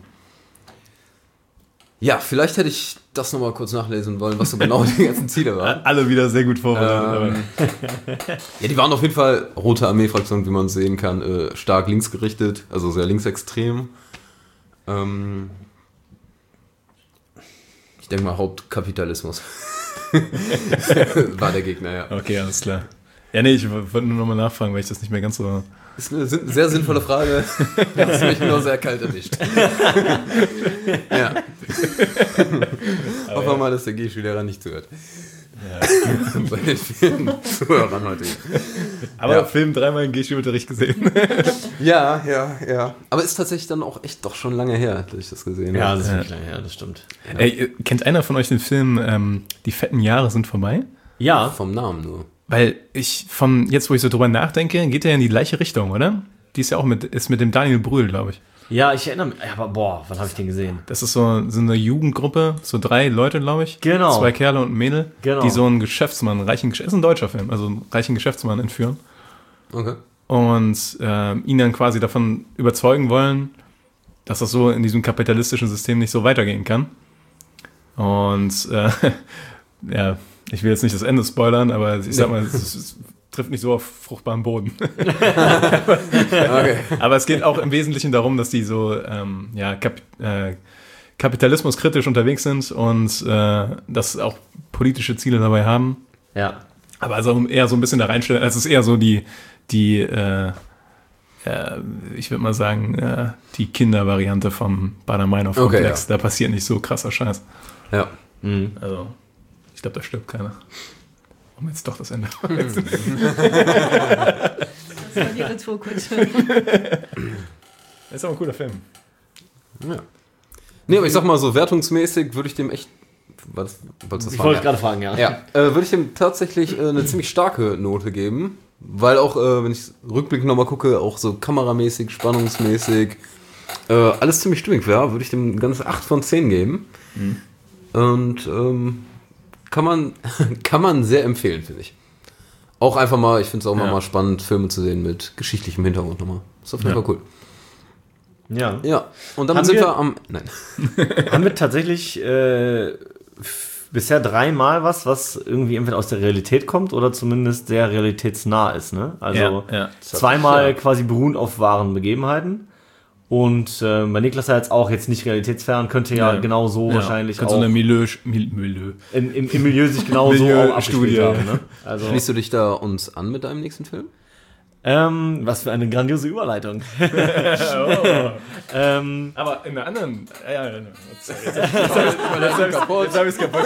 ja, vielleicht hätte ich das nochmal kurz nachlesen wollen, was so genau die ganzen Ziele waren. Alle wieder sehr gut vorbereitet. Ähm, ja, die waren auf jeden Fall Rote Armee-Fraktion, wie man sehen kann, äh, stark linksgerichtet, also sehr linksextrem. Ähm, ich denke mal Hauptkapitalismus war der Gegner, ja. aber, okay, alles klar. Ja, nee, ich wollte nur nochmal nachfragen, weil ich das nicht mehr ganz so... Ist eine sin- sehr sinnvolle Frage. Das ist mich nur sehr kalt erwischt. Ja. Hoffen wir mal, dass der G S-Schüler nicht zuhört. Ja. Bei den vielen Zuhörern heute. Aber Ja. Film dreimal in G S U-Unterricht gesehen. Ja, ja, ja. Aber ist tatsächlich dann auch echt doch schon lange her, dass ich das gesehen Ja, habe. das ist wirklich lange her, das stimmt. Ey, kennt einer von euch den Film ähm, Die fetten Jahre sind vorbei? Ja, Vom Namen nur. Weil ich von, jetzt wo ich so drüber nachdenke, geht der in die gleiche Richtung, oder? Die ist ja auch mit, ist mit dem Daniel Brühl, glaube ich. ja, ich erinnere mich. Aber boah, wann habe ich den gesehen? Das ist so, so eine Jugendgruppe, so drei Leute, glaube ich. Genau. Zwei Kerle und ein Mädel, Genau. die so einen Geschäftsmann, einen reichen, Gesch- ist ein deutscher Film, also einen reichen Geschäftsmann entführen. Okay. Und äh, ihn dann quasi davon überzeugen wollen, dass das so in diesem kapitalistischen System nicht so weitergehen kann. Und äh, ja, ich will jetzt nicht das Ende spoilern, aber ich sag mal, es, es trifft nicht so auf fruchtbaren Boden. Okay. Aber es geht auch im Wesentlichen darum, dass die so ähm, ja, Kap äh, kapitalismuskritisch unterwegs sind und äh, das auch politische Ziele dabei haben. Ja. Aber also eher so ein bisschen da reinstellen. Also es ist eher so die, die äh, äh, ich würde mal sagen, äh, die Kindervariante vom Bader-Meinhof-Komplex. Okay, Da passiert nicht so krasser Scheiß. Ja. Mhm. Also, ich glaube, da stirbt keiner. Um jetzt doch das Ende. Das war die Retourkutsche. Das ist aber ein cooler Film. Ja. Nee, aber ich sag mal so, wertungsmäßig würde ich dem echt. Was, wolltest du Ich das wollte fragen? gerade fragen, ja. Ja, äh, würde ich dem tatsächlich äh, eine ziemlich starke Note geben. Weil auch, äh, wenn ich rückblickend nochmal gucke, auch so kameramäßig, spannungsmäßig, äh, alles ziemlich stimmig wäre, würde ich dem eine ganze acht von zehn geben. Mhm. Und ähm, kann man, kann man sehr empfehlen, finde ich. Auch einfach mal, ich finde es auch Ja. mal spannend, Filme zu sehen mit geschichtlichem Hintergrund nochmal. Ist auf jeden Ja. Fall cool. Ja. Ja, und damit Haben sind wir, wir- am. Nein. Haben wir tatsächlich äh, f- bisher dreimal was, was irgendwie entweder aus der Realität kommt oder zumindest sehr realitätsnah ist, ne? Also Ja, ja. zweimal Ja. quasi beruhen auf wahren Begebenheiten. Und äh, bei Niklas ja jetzt auch jetzt nicht realitätsfern, könnte ja, Ja. genau so Ja, wahrscheinlich könnte auch so eine Milieu, Mil, Milieu. im, im, im Milieu sich genau so Milieu- auch abgespielt Studie. haben. Ne? Also, Schließt du dich da uns an mit deinem nächsten Film? ähm, was für eine grandiose Überleitung. Oh. ähm, Aber in der anderen. Ja, ja, ja. Sorry, jetzt habe ich kaputt. Jetzt habe ich es kaputt.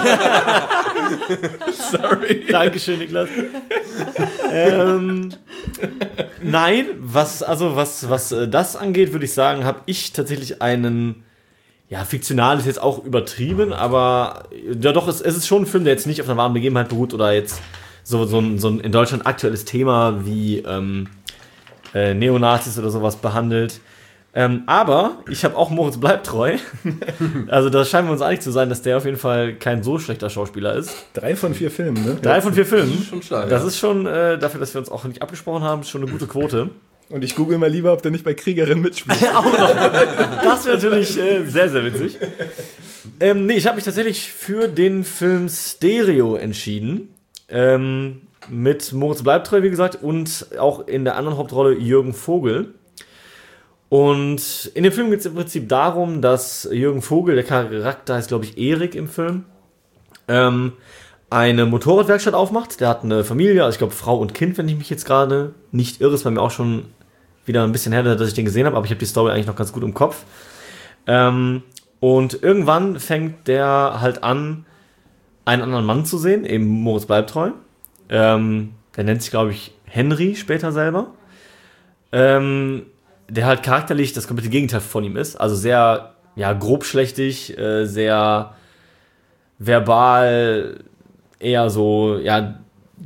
Sorry. Dankeschön, Niklas. ähm, nein, was, also was, was äh, das angeht, würde ich sagen, habe ich tatsächlich einen, ja, fiktional ist jetzt auch übertrieben, aber ja doch, es, es ist schon ein Film, der jetzt nicht auf einer wahren Begebenheit beruht oder jetzt so, so, ein, so ein in Deutschland aktuelles Thema wie ähm, äh, Neonazis oder sowas behandelt. Ähm, aber ich habe auch Moritz bleibt treu. Also da scheinen wir uns einig zu sein, dass der auf jeden Fall kein so schlechter Schauspieler ist. Drei von vier Filmen, ne? Drei von vier Filmen. Schon stark. Das ja. ist schon, äh, dafür, dass wir uns auch nicht abgesprochen haben, schon eine gute Quote. Und ich google mal lieber, ob der nicht bei Kriegerin mitspielt. Das wäre natürlich äh, sehr, sehr witzig. Ähm, nee, ich habe mich tatsächlich für den Film Stereo entschieden. Ähm, mit Moritz Bleibtreu, wie gesagt, und auch in der anderen Hauptrolle Jürgen Vogel. Und in dem Film geht es im Prinzip darum, dass Jürgen Vogel, der Charakter heißt, glaube ich, Erik im Film, ähm, eine Motorradwerkstatt aufmacht. Der hat eine Familie, also ich glaube Frau und Kind, wenn ich mich jetzt gerade nicht irre. Ist bei mir auch schon wieder ein bisschen her, dass ich den gesehen habe, aber ich habe die Story eigentlich noch ganz gut im Kopf. Ähm, und irgendwann fängt der halt an, einen anderen Mann zu sehen, eben Moritz Bleibtreu. Ähm, der nennt sich, glaube ich, Henry später selber. Ähm, der halt charakterlich das komplette Gegenteil von ihm ist. Also sehr, ja, grobschlächtig, äh, sehr, verbal eher so, ja,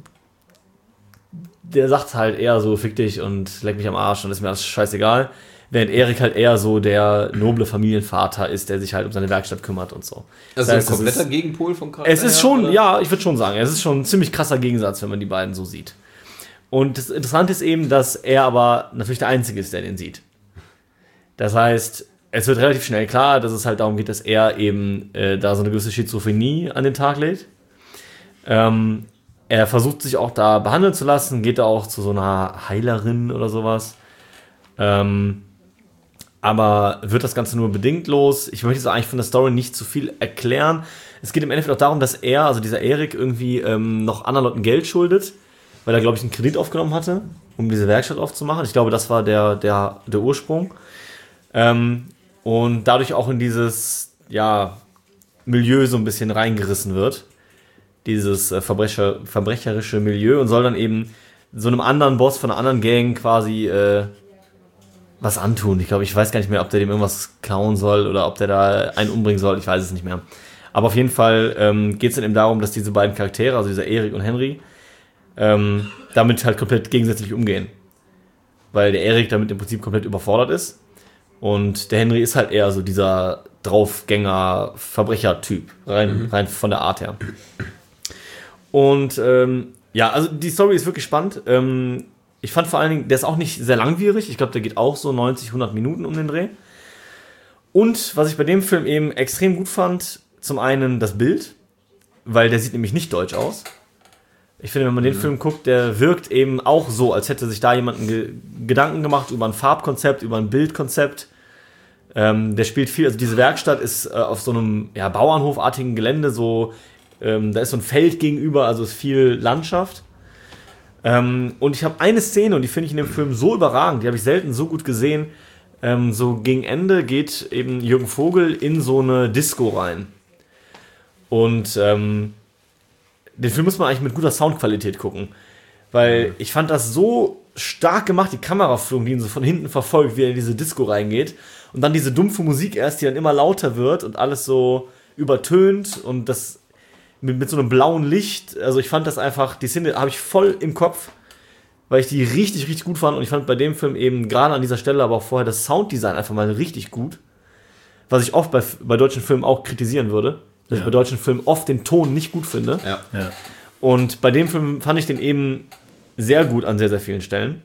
der sagt halt eher so, fick dich und leck mich am Arsch und ist mir alles scheißegal. Während Erik halt eher so der noble Familienvater ist, der sich halt um seine Werkstatt kümmert und so. Also das heißt, ein kompletter ist, Gegenpol vom Charakter. Es ist her, schon, oder? ja, ich würde schon sagen, es ist schon ein ziemlich krasser Gegensatz, wenn man die beiden so sieht. Und das Interessante ist eben, dass er aber natürlich der Einzige ist, der den sieht. Das heißt, es wird relativ schnell klar, dass es halt darum geht, dass er eben äh, da so eine gewisse Schizophrenie an den Tag legt. Ähm, er versucht sich auch da behandeln zu lassen, geht da auch zu so einer Heilerin oder sowas. Ähm, aber wird das Ganze nur bedingt los. Ich möchte so eigentlich von der Story nicht zu viel erklären. Es geht im Endeffekt auch darum, dass er, also dieser Erik, irgendwie ähm, noch anderen Leuten Geld schuldet, weil er, glaube ich, einen Kredit aufgenommen hatte, um diese Werkstatt aufzumachen. Ich glaube, das war der, der, der Ursprung. Ähm, und dadurch auch in dieses, ja, Milieu so ein bisschen reingerissen wird. Dieses äh, Verbrecher, verbrecherische Milieu und soll dann eben so einem anderen Boss von einer anderen Gang quasi äh, was antun. Ich glaube, ich weiß gar nicht mehr, ob der dem irgendwas klauen soll oder ob der da einen umbringen soll. Ich weiß es nicht mehr. Aber auf jeden Fall ähm, geht es dann eben darum, dass diese beiden Charaktere, also dieser Erik und Henry, ähm, damit halt komplett gegensätzlich umgehen. Weil der Erik damit im Prinzip komplett überfordert ist. Und der Henry ist halt eher so dieser Draufgänger-Verbrecher-Typ. Rein, mhm. rein von der Art her. Und ähm, ja, also die Story ist wirklich spannend. Ähm, ich fand vor allen Dingen, der ist auch nicht sehr langwierig. Ich glaube, der geht auch so neunzig, hundert Minuten um den Dreh. Und was ich bei dem Film eben extrem gut fand, zum einen das Bild, weil der sieht nämlich nicht deutsch aus. Ich finde, wenn man den mhm. Film guckt, der wirkt eben auch so, als hätte sich da jemand einen Ge- Gedanken gemacht über ein Farbkonzept, über ein Bildkonzept. Ähm, der spielt viel, also diese Werkstatt ist äh, auf so einem ja, Bauernhofartigen Gelände, so, ähm, da ist so ein Feld gegenüber, also ist viel Landschaft. Ähm, und ich habe eine Szene, und die finde ich in dem Film so überragend, die habe ich selten so gut gesehen. Ähm, so gegen Ende geht eben Jürgen Vogel in so eine Disco rein. Und ähm, den Film muss man eigentlich mit guter Soundqualität gucken. Weil ich fand das so stark gemacht, die Kameraführung, die ihn so von hinten verfolgt, wie er in diese Disco reingeht. Und dann diese dumpfe Musik erst, die dann immer lauter wird und alles so übertönt und das mit, mit so einem blauen Licht. Also ich fand das einfach, die Szene habe ich voll im Kopf, weil ich die richtig, richtig gut fand. Und ich fand bei dem Film eben gerade an dieser Stelle, aber auch vorher das Sounddesign einfach mal richtig gut. Was ich oft bei, bei deutschen Filmen auch kritisieren würde. Dass ja. ich bei deutschen Filmen oft den Ton nicht gut finde. Ja. Ja. Und bei dem Film fand ich den eben sehr gut an sehr, sehr vielen Stellen.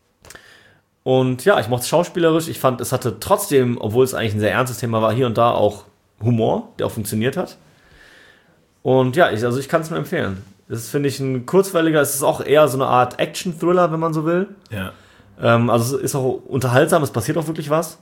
Und ja, ich mochte es schauspielerisch. Ich fand, es hatte trotzdem, obwohl es eigentlich ein sehr ernstes Thema war, hier und da auch Humor, der auch funktioniert hat. Und ja, ich, also ich kann es nur empfehlen. Das ist, finde ich, ein kurzweiliger, es ist auch eher so eine Art Action-Thriller, wenn man so will. Ja. Ähm, also es ist auch unterhaltsam, es passiert auch wirklich was.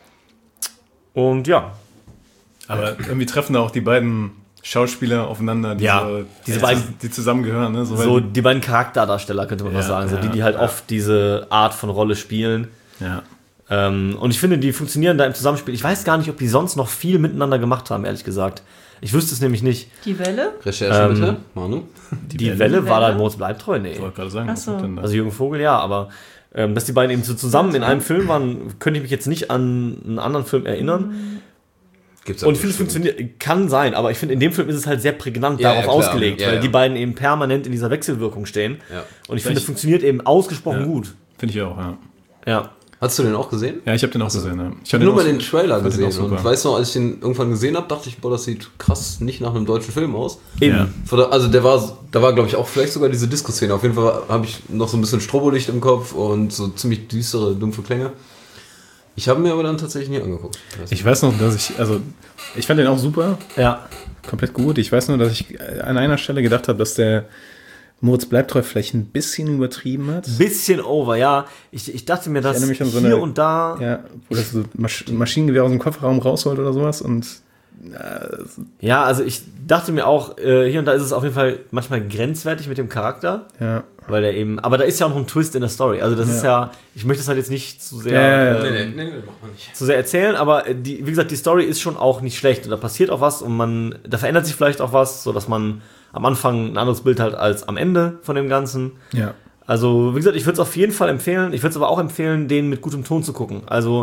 Und ja. Aber irgendwie treffen da auch die beiden Schauspieler aufeinander, die, ja, so, diese die, beiden, die zusammengehören. Ne? So, so die beiden Charakterdarsteller, könnte man ja, was sagen. So, ja, die, die halt ja. oft diese Art von Rolle spielen. Ja. Ähm, und ich finde, die funktionieren da im Zusammenspiel. Ich weiß gar nicht, ob die sonst noch viel miteinander gemacht haben, ehrlich gesagt. Ich wüsste es nämlich nicht. Die Welle? Recherche ähm, bitte, Manu. Die, die Welle, Welle war da Moritz bleibt treu? Nee. Ich wollte gerade sagen, Ach so. was denn da? Also Jürgen Vogel, ja, aber ähm, dass die beiden eben so zusammen in einem Film waren, könnte ich mich jetzt nicht an einen anderen Film erinnern. Gibt's Und vieles funktioniert, kann sein, aber ich finde, in dem Film ist es halt sehr prägnant ja, darauf ja, klar. ausgelegt, ja, weil ja. die beiden eben permanent in dieser Wechselwirkung stehen. Ja. Und ich finde, es funktioniert eben ausgesprochen ja. gut. Finde ich auch, ja. Ja. Hast du den auch gesehen? Ja, ich habe den auch gesehen. Ja. Ich habe nur mal den Trailer gesehen. gesehen und weißt du noch, als ich den irgendwann gesehen habe, dachte ich, boah, das sieht krass nicht nach einem deutschen Film aus. Eben. Ja. Also der war, da war glaube ich auch vielleicht sogar diese Disco-Szene. Auf jeden Fall habe ich noch so ein bisschen Strobolicht im Kopf und so ziemlich düstere, dumpfe Klänge. Ich habe mir aber dann tatsächlich nie angeguckt. Ich weiß noch, dass ich, also ich fand den auch super. Ja. Komplett gut. Ich weiß nur, dass ich an einer Stelle gedacht habe, dass der Moritz Bleibtreu vielleicht ein bisschen übertrieben hat. Bisschen over, ja. Ich, ich dachte mir, dass mich an so hier eine, und da... Ja, wo das so Masch- Maschinengewehr aus dem Kofferraum rausholt oder sowas und... Äh, ja, also ich dachte mir auch, äh, hier und da ist es auf jeden Fall manchmal grenzwertig mit dem Charakter. Ja. Weil der eben... Aber da ist ja auch noch ein Twist in der Story. Also das ja. ist ja... Ich möchte das halt jetzt nicht zu sehr... Ja, ja, ja. Ähm, nee, nee, nee, nee, mach mal nicht. zu sehr erzählen, aber die, wie gesagt, die Story ist schon auch nicht schlecht. Und da passiert auch was und man... Da verändert sich vielleicht auch was, sodass man am Anfang ein anderes Bild hat als am Ende von dem Ganzen. Ja. Also, wie gesagt, ich würde es auf jeden Fall empfehlen. Ich würde es aber auch empfehlen, den mit gutem Ton zu gucken. Also,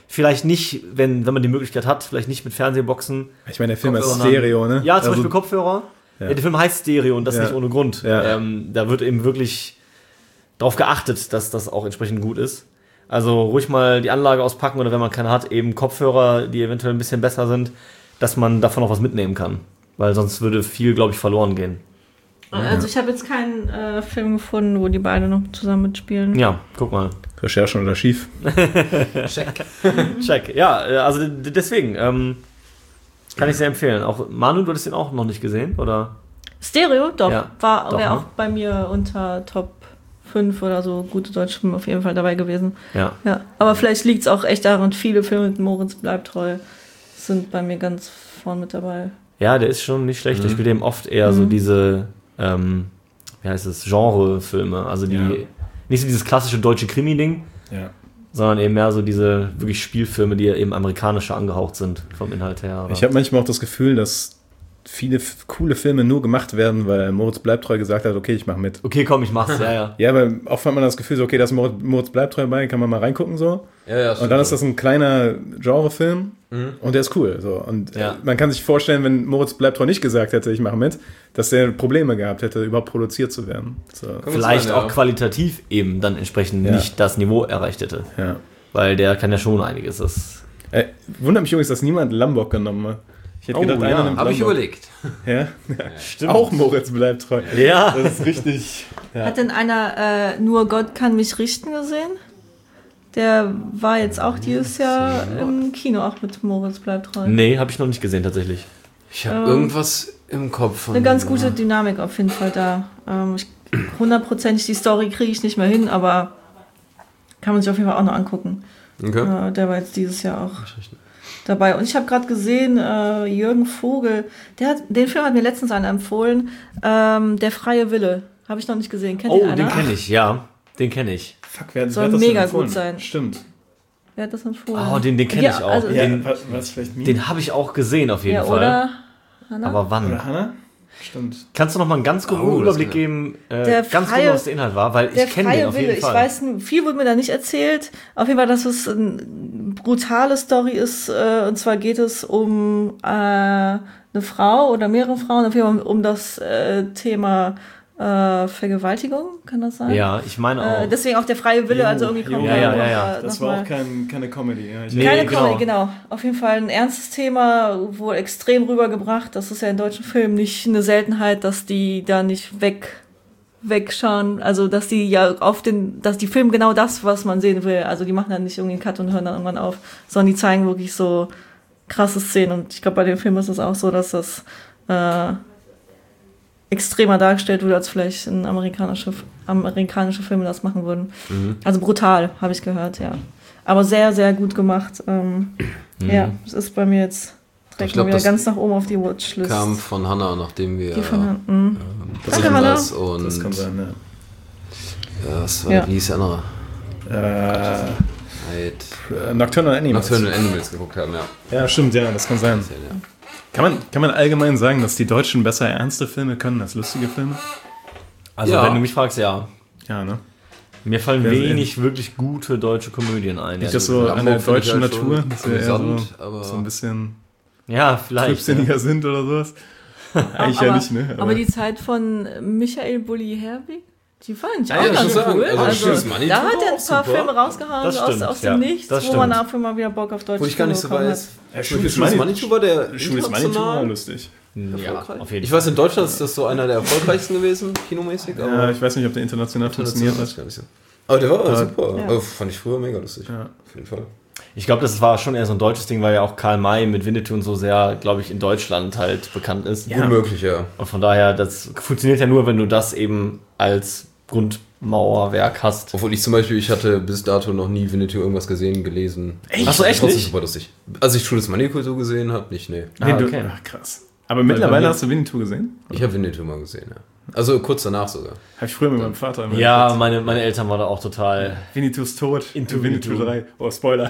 vielleicht nicht, wenn, wenn man die Möglichkeit hat, vielleicht nicht mit Fernsehboxen. Ich meine, der Film ist Kopfhörer. Stereo, ne? Ja, zum Also- Beispiel Kopfhörer. Ja. Ja. Der Film heißt Stereo und das Ja. nicht ohne Grund. Ja. Ähm, da wird eben wirklich darauf geachtet, dass das auch entsprechend gut ist. Also ruhig mal die Anlage auspacken oder wenn man keine hat, eben Kopfhörer, die eventuell ein bisschen besser sind, dass man davon auch was mitnehmen kann. Weil sonst würde viel, glaube ich, verloren gehen. Also ich habe jetzt keinen äh, Film gefunden, wo die beide noch zusammen mitspielen. Ja, guck mal. Recherche oder schief. Check. Check. Ja, äh, also d- deswegen ähm, kann ich sehr empfehlen. Auch Manu, du hattest den auch noch nicht gesehen, oder? Stereo, doch. Ja, war doch, wäre ne? auch bei mir unter Top fünf oder so gute deutsche Filme auf jeden Fall dabei gewesen. Ja. Ja, aber vielleicht liegt es auch echt daran, viele Filme mit Moritz bleibt treu sind bei mir ganz vorn mit dabei. Ja, der ist schon nicht schlecht. Mhm. Ich spiele eben oft eher so diese, ähm, wie heißt es, Genre-Filme. Also die, Ja. nicht so dieses klassische deutsche Krimi-Ding, Ja. sondern eben mehr so diese wirklich Spielfilme, die eben amerikanischer angehaucht sind vom Inhalt her. Oder? Ich habe manchmal auch das Gefühl, dass viele f- coole Filme nur gemacht werden, weil Moritz Bleibtreu gesagt hat, okay, ich mache mit. Okay, komm, ich mach's, ja, ja. Ja, aber oft hat man das Gefühl, so, okay, da ist Moritz, Moritz Bleibtreu bei, kann man mal reingucken so. Ja, ja, Und dann ist das ein kleiner Genrefilm und der ist cool. So. Und Ja. äh, man kann sich vorstellen, wenn Moritz Bleibtreu nicht gesagt hätte, ich mache mit, dass der Probleme gehabt hätte, überhaupt produziert zu werden. So. Vielleicht sein, auch ja. qualitativ eben dann entsprechend Ja. nicht das Niveau erreicht hätte. Ja. Weil der kann ja schon einiges. Das Äh, wundert mich übrigens, dass niemand Lombok genommen hat. Ich hätte Oh, gedacht, ja. einer nimmt Habe ich Lombok. überlegt. Ja? stimmt. Auch Moritz Bleibtreu. Ja. Das ist richtig. Ja. Hat denn einer äh, Nur Gott kann mich richten gesehen? Der war jetzt auch dieses Jahr im Kino, auch mit Moritz bleibt treu. Nee, habe ich noch nicht gesehen tatsächlich. Ich habe Ähm, irgendwas im Kopf von Eine ganz dem, gute ja. Dynamik auf jeden Fall da. Ähm, ich, hundertprozentig die Story kriege ich nicht mehr hin, aber kann man sich auf jeden Fall auch noch angucken. Okay. Äh, der war jetzt dieses Jahr auch dabei. Und ich habe gerade gesehen, äh, Jürgen Vogel, der hat, den Film hat mir letztens einer empfohlen, ähm, Der freie Wille. Habe ich noch nicht gesehen. Kennt Oh, den einer? den kenne ich, ja. Den kenne ich. Fuck, wer, Soll wer hat das mega denn empfohlen? gut sein. Stimmt. Wer hat das empfohlen? Oh, den, den kenne Ja, ich auch. also- Ja, den war, war es vielleicht mir? den habe ich auch gesehen auf jeden ja, Fall. oder? Hanna? Aber wann? Oder Hannah? Stimmt. Kannst du noch mal einen ganz groben Oh, das Überblick kann- geben, äh, Der ganz freie- genau, was der Inhalt war? Weil Der ich kenne den freie auf Wille, jeden ich Fall. weiß, n- viel wurde mir da nicht erzählt. Auf jeden Fall, dass es eine brutale Story ist. Äh, und zwar geht es um äh, eine Frau oder mehrere Frauen, auf jeden Fall um das äh, Thema äh, Vergewaltigung, kann das sein? Ja, ich meine auch. Äh, deswegen auch der freie Wille, Jo, also irgendwie jo. kommt Ja, da ja, noch, ja, ja. äh, Das noch war mal- auch kein, keine Comedy. Ja, ich Nee, Keine genau. Comedy, genau. Auf jeden Fall ein ernstes Thema, wohl extrem rübergebracht. Das ist ja in deutschen Filmen nicht eine Seltenheit, dass die da nicht weg wegschauen. Also, dass die ja auf den, dass die filmen genau das, was man sehen will. Also, die machen dann nicht irgendwie einen Cut und hören dann irgendwann auf, sondern die zeigen wirklich so krasse Szenen. Und ich glaube, bei dem Film ist es auch so, dass das äh, extremer dargestellt wird, als vielleicht in amerikanische, amerikanische Filme das machen würden. Mhm. Also brutal, habe ich gehört, ja. Aber sehr, sehr gut gemacht. Ähm, Mhm. Ja, es ist bei mir jetzt direkt Ich glaub, mal wieder das ganz nach oben auf die Watchlist. Kam von Hannah, nachdem wir die von, mhm. das Okay, Hannah. und Das kann sein, ja. ja, was war Ja. wie hieß der andere? Äh, Halt äh, Nocturnal Animals. Nocturnal Animals geguckt haben, ja. Ja, stimmt, ja, das kann sein. Ja. Kann man, kann man allgemein sagen, dass die Deutschen besser ernste Filme können als lustige Filme? Also, Ja. wenn du mich fragst, ja. Ja, ne? Mir fallen Wer ist wenig wirklich gute deutsche Komödien ein. Nicht Ja, das so Lambo an der finde ich deutschen halt Natur, schon dass wir eher so, amüsant, aber- so ein bisschen ja vielleicht. Ja. trübsinniger sind oder sowas. Eigentlich ja aber, nicht, ne? aber die Zeit von Michael Bulli Herbig, die fand ich Ah, auch ja, ganz schon sagen. cool. Also, Also, Schönes Money da Tour hat er war ein auch paar super. Filme rausgehauen Das aus, stimmt, aus ja. dem Nichts, Das wo man stimmt. dafür mal wieder Bock auf deutsche Wo ich gar nicht so bekommen weiß. Ja, Schönes Money war der Schönes Money Tour war lustig. Ja, erfolgreich? auf jeden Ich Fall. weiß, in Deutschland ist das so einer der erfolgreichsten gewesen, kinomäßig. Aber Ja, ich weiß nicht, ob der international funktioniert weiß hat. gar nicht so. Aber der war Aber- super. Ja. Also, fand ich früher mega lustig. Ja. Auf jeden Fall. Ich glaube, das war schon eher so ein deutsches Ding, weil ja auch Karl May mit Winnetou und so sehr, glaube ich, in Deutschland halt bekannt ist. Ja. Gut möglich, ja. Und von daher, das funktioniert ja nur, wenn du das eben als Grundmauerwerk hast. Obwohl ich zum Beispiel, ich hatte bis dato noch nie Winnetou irgendwas gesehen, gelesen. Echt? Hast du echt Trotzdem nicht? super lustig. Als ich Schönes Money so gesehen habe, nicht, nee. Ah, Nee, du- okay. Ach, krass. Aber mittlerweile mir- hast du Winnetou gesehen? Ich habe Winnetou mal gesehen, ja. Also kurz danach sogar. Habe ich früher mit meinem Vater immer Ja, geguckt. meine, meine Eltern waren da auch total. Winnetous Tod Into in Winnetou Winnetou. drei. Oh, Spoiler.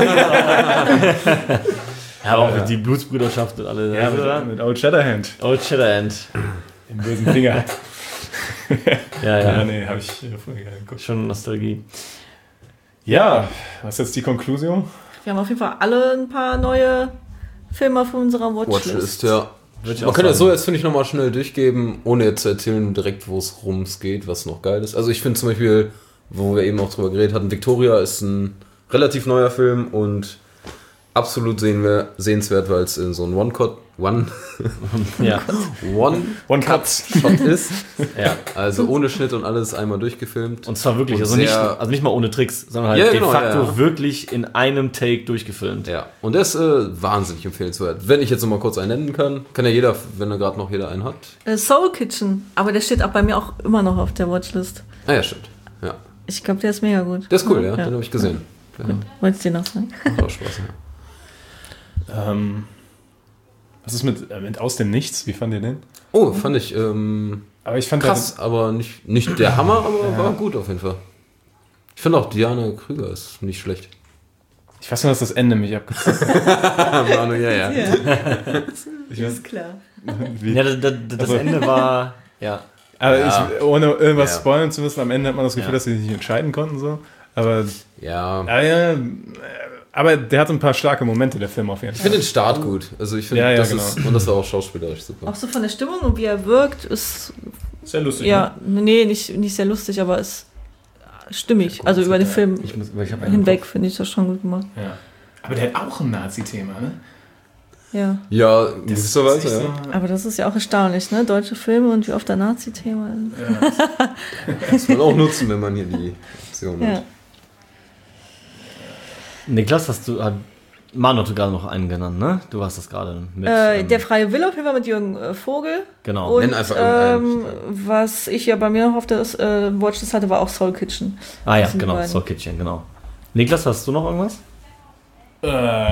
Ja, aber auch Ja. die Blutsbrüderschaft und alle. Ja, oder? mit, mit Old Shatterhand. Old Shatterhand. Im bösen Finger. Ja, Ja, ja. nee, habe ich äh, früher gerne geguckt. Schon Nostalgie. Ja, was ist jetzt die Konklusion? wir haben auf jeden Fall alle ein paar neue Filme auf unserer Watchlist. Watchlist, ja. Man kann das so jetzt, finde ich, nochmal schnell durchgeben, ohne jetzt zu erzählen direkt, wo es rums geht, was noch geil ist. Also ich finde zum Beispiel, wo wir eben auch drüber geredet hatten, Victoria ist ein relativ neuer Film und absolut sehen wir, sehenswert, weil es so ein One-Cut One, ja. One, One Cut Shot ist. Ja. Also ohne Schnitt und alles einmal durchgefilmt. Und zwar wirklich, und also, nicht, also nicht mal ohne Tricks, sondern halt ja, de genau, facto ja, ja. wirklich in einem Take durchgefilmt. Ja, und das ist äh, wahnsinnig empfehlenswert. Wenn ich jetzt noch mal kurz einen nennen kann, kann ja jeder, wenn er gerade noch jeder einen hat. Äh, Soul Kitchen, aber der steht auch bei mir auch immer noch auf der Watchlist. Ah ja, stimmt. Ja. Ich glaube, der ist mega gut. Der ist cool, ja, ja. Den habe ich gesehen. Ja. Ja. Wolltest du dir noch sagen? Macht auch Spaß, ja. Ähm, was ist mit, äh, mit Aus dem Nichts? Wie fand ihr den? Oh, fand ich ähm, aber ich fand krass, den, aber nicht, nicht der Hammer, aber ja. war gut auf jeden Fall. Ich finde auch Diana Krüger ist nicht schlecht. Ich weiß nur, dass das Ende mich abgezogen Manu, ja, ja. Ja, ich weiß, ist klar. wie, Ja, das, das, das Also- Ende war, ja. aber Ja. ich, ohne irgendwas Ja. spoilern zu müssen, am Ende hat man das Gefühl, Ja. dass sie sich nicht entscheiden konnten. So. Aber, Ja. aber, ja, aber der hat ein paar starke Momente, der Film auf jeden Ich Fall. finde den Start gut. Also ich finde, Ja, ja, das genau. ist, und das war auch schauspielerisch super. Auch so von der Stimmung und wie er wirkt, ist Sehr lustig. ja, nee, nicht, nicht sehr lustig, aber ist stimmig. Also über den Film Ich, muss, ich hab einen hinweg finde ich das schon gut gemacht. Ne? Ja. Aber der hat auch ein Nazi-Thema, ne? Ja. Ja, in gewisser ist Weise, echt ja. so- Aber das ist ja auch erstaunlich, ne? Deutsche Filme und wie oft der Nazi-Thema ist. Muss man auch nutzen, wenn man hier die Option Ja. hat. Niklas, hast du, hat Manu hat gerade noch einen genannt, ne? Du warst das gerade mit. Äh, ähm, der freie Wille auf jeden Fall mit Jürgen äh, Vogel. genau. Und Nenn einfach ähm, irgendeinen. was ich ja bei mir noch auf der äh, Watchlist hatte, war auch Soul Kitchen. ah ja, das sind die genau, beiden. Soul Kitchen, genau. Niklas, hast du noch irgendwas? Äh,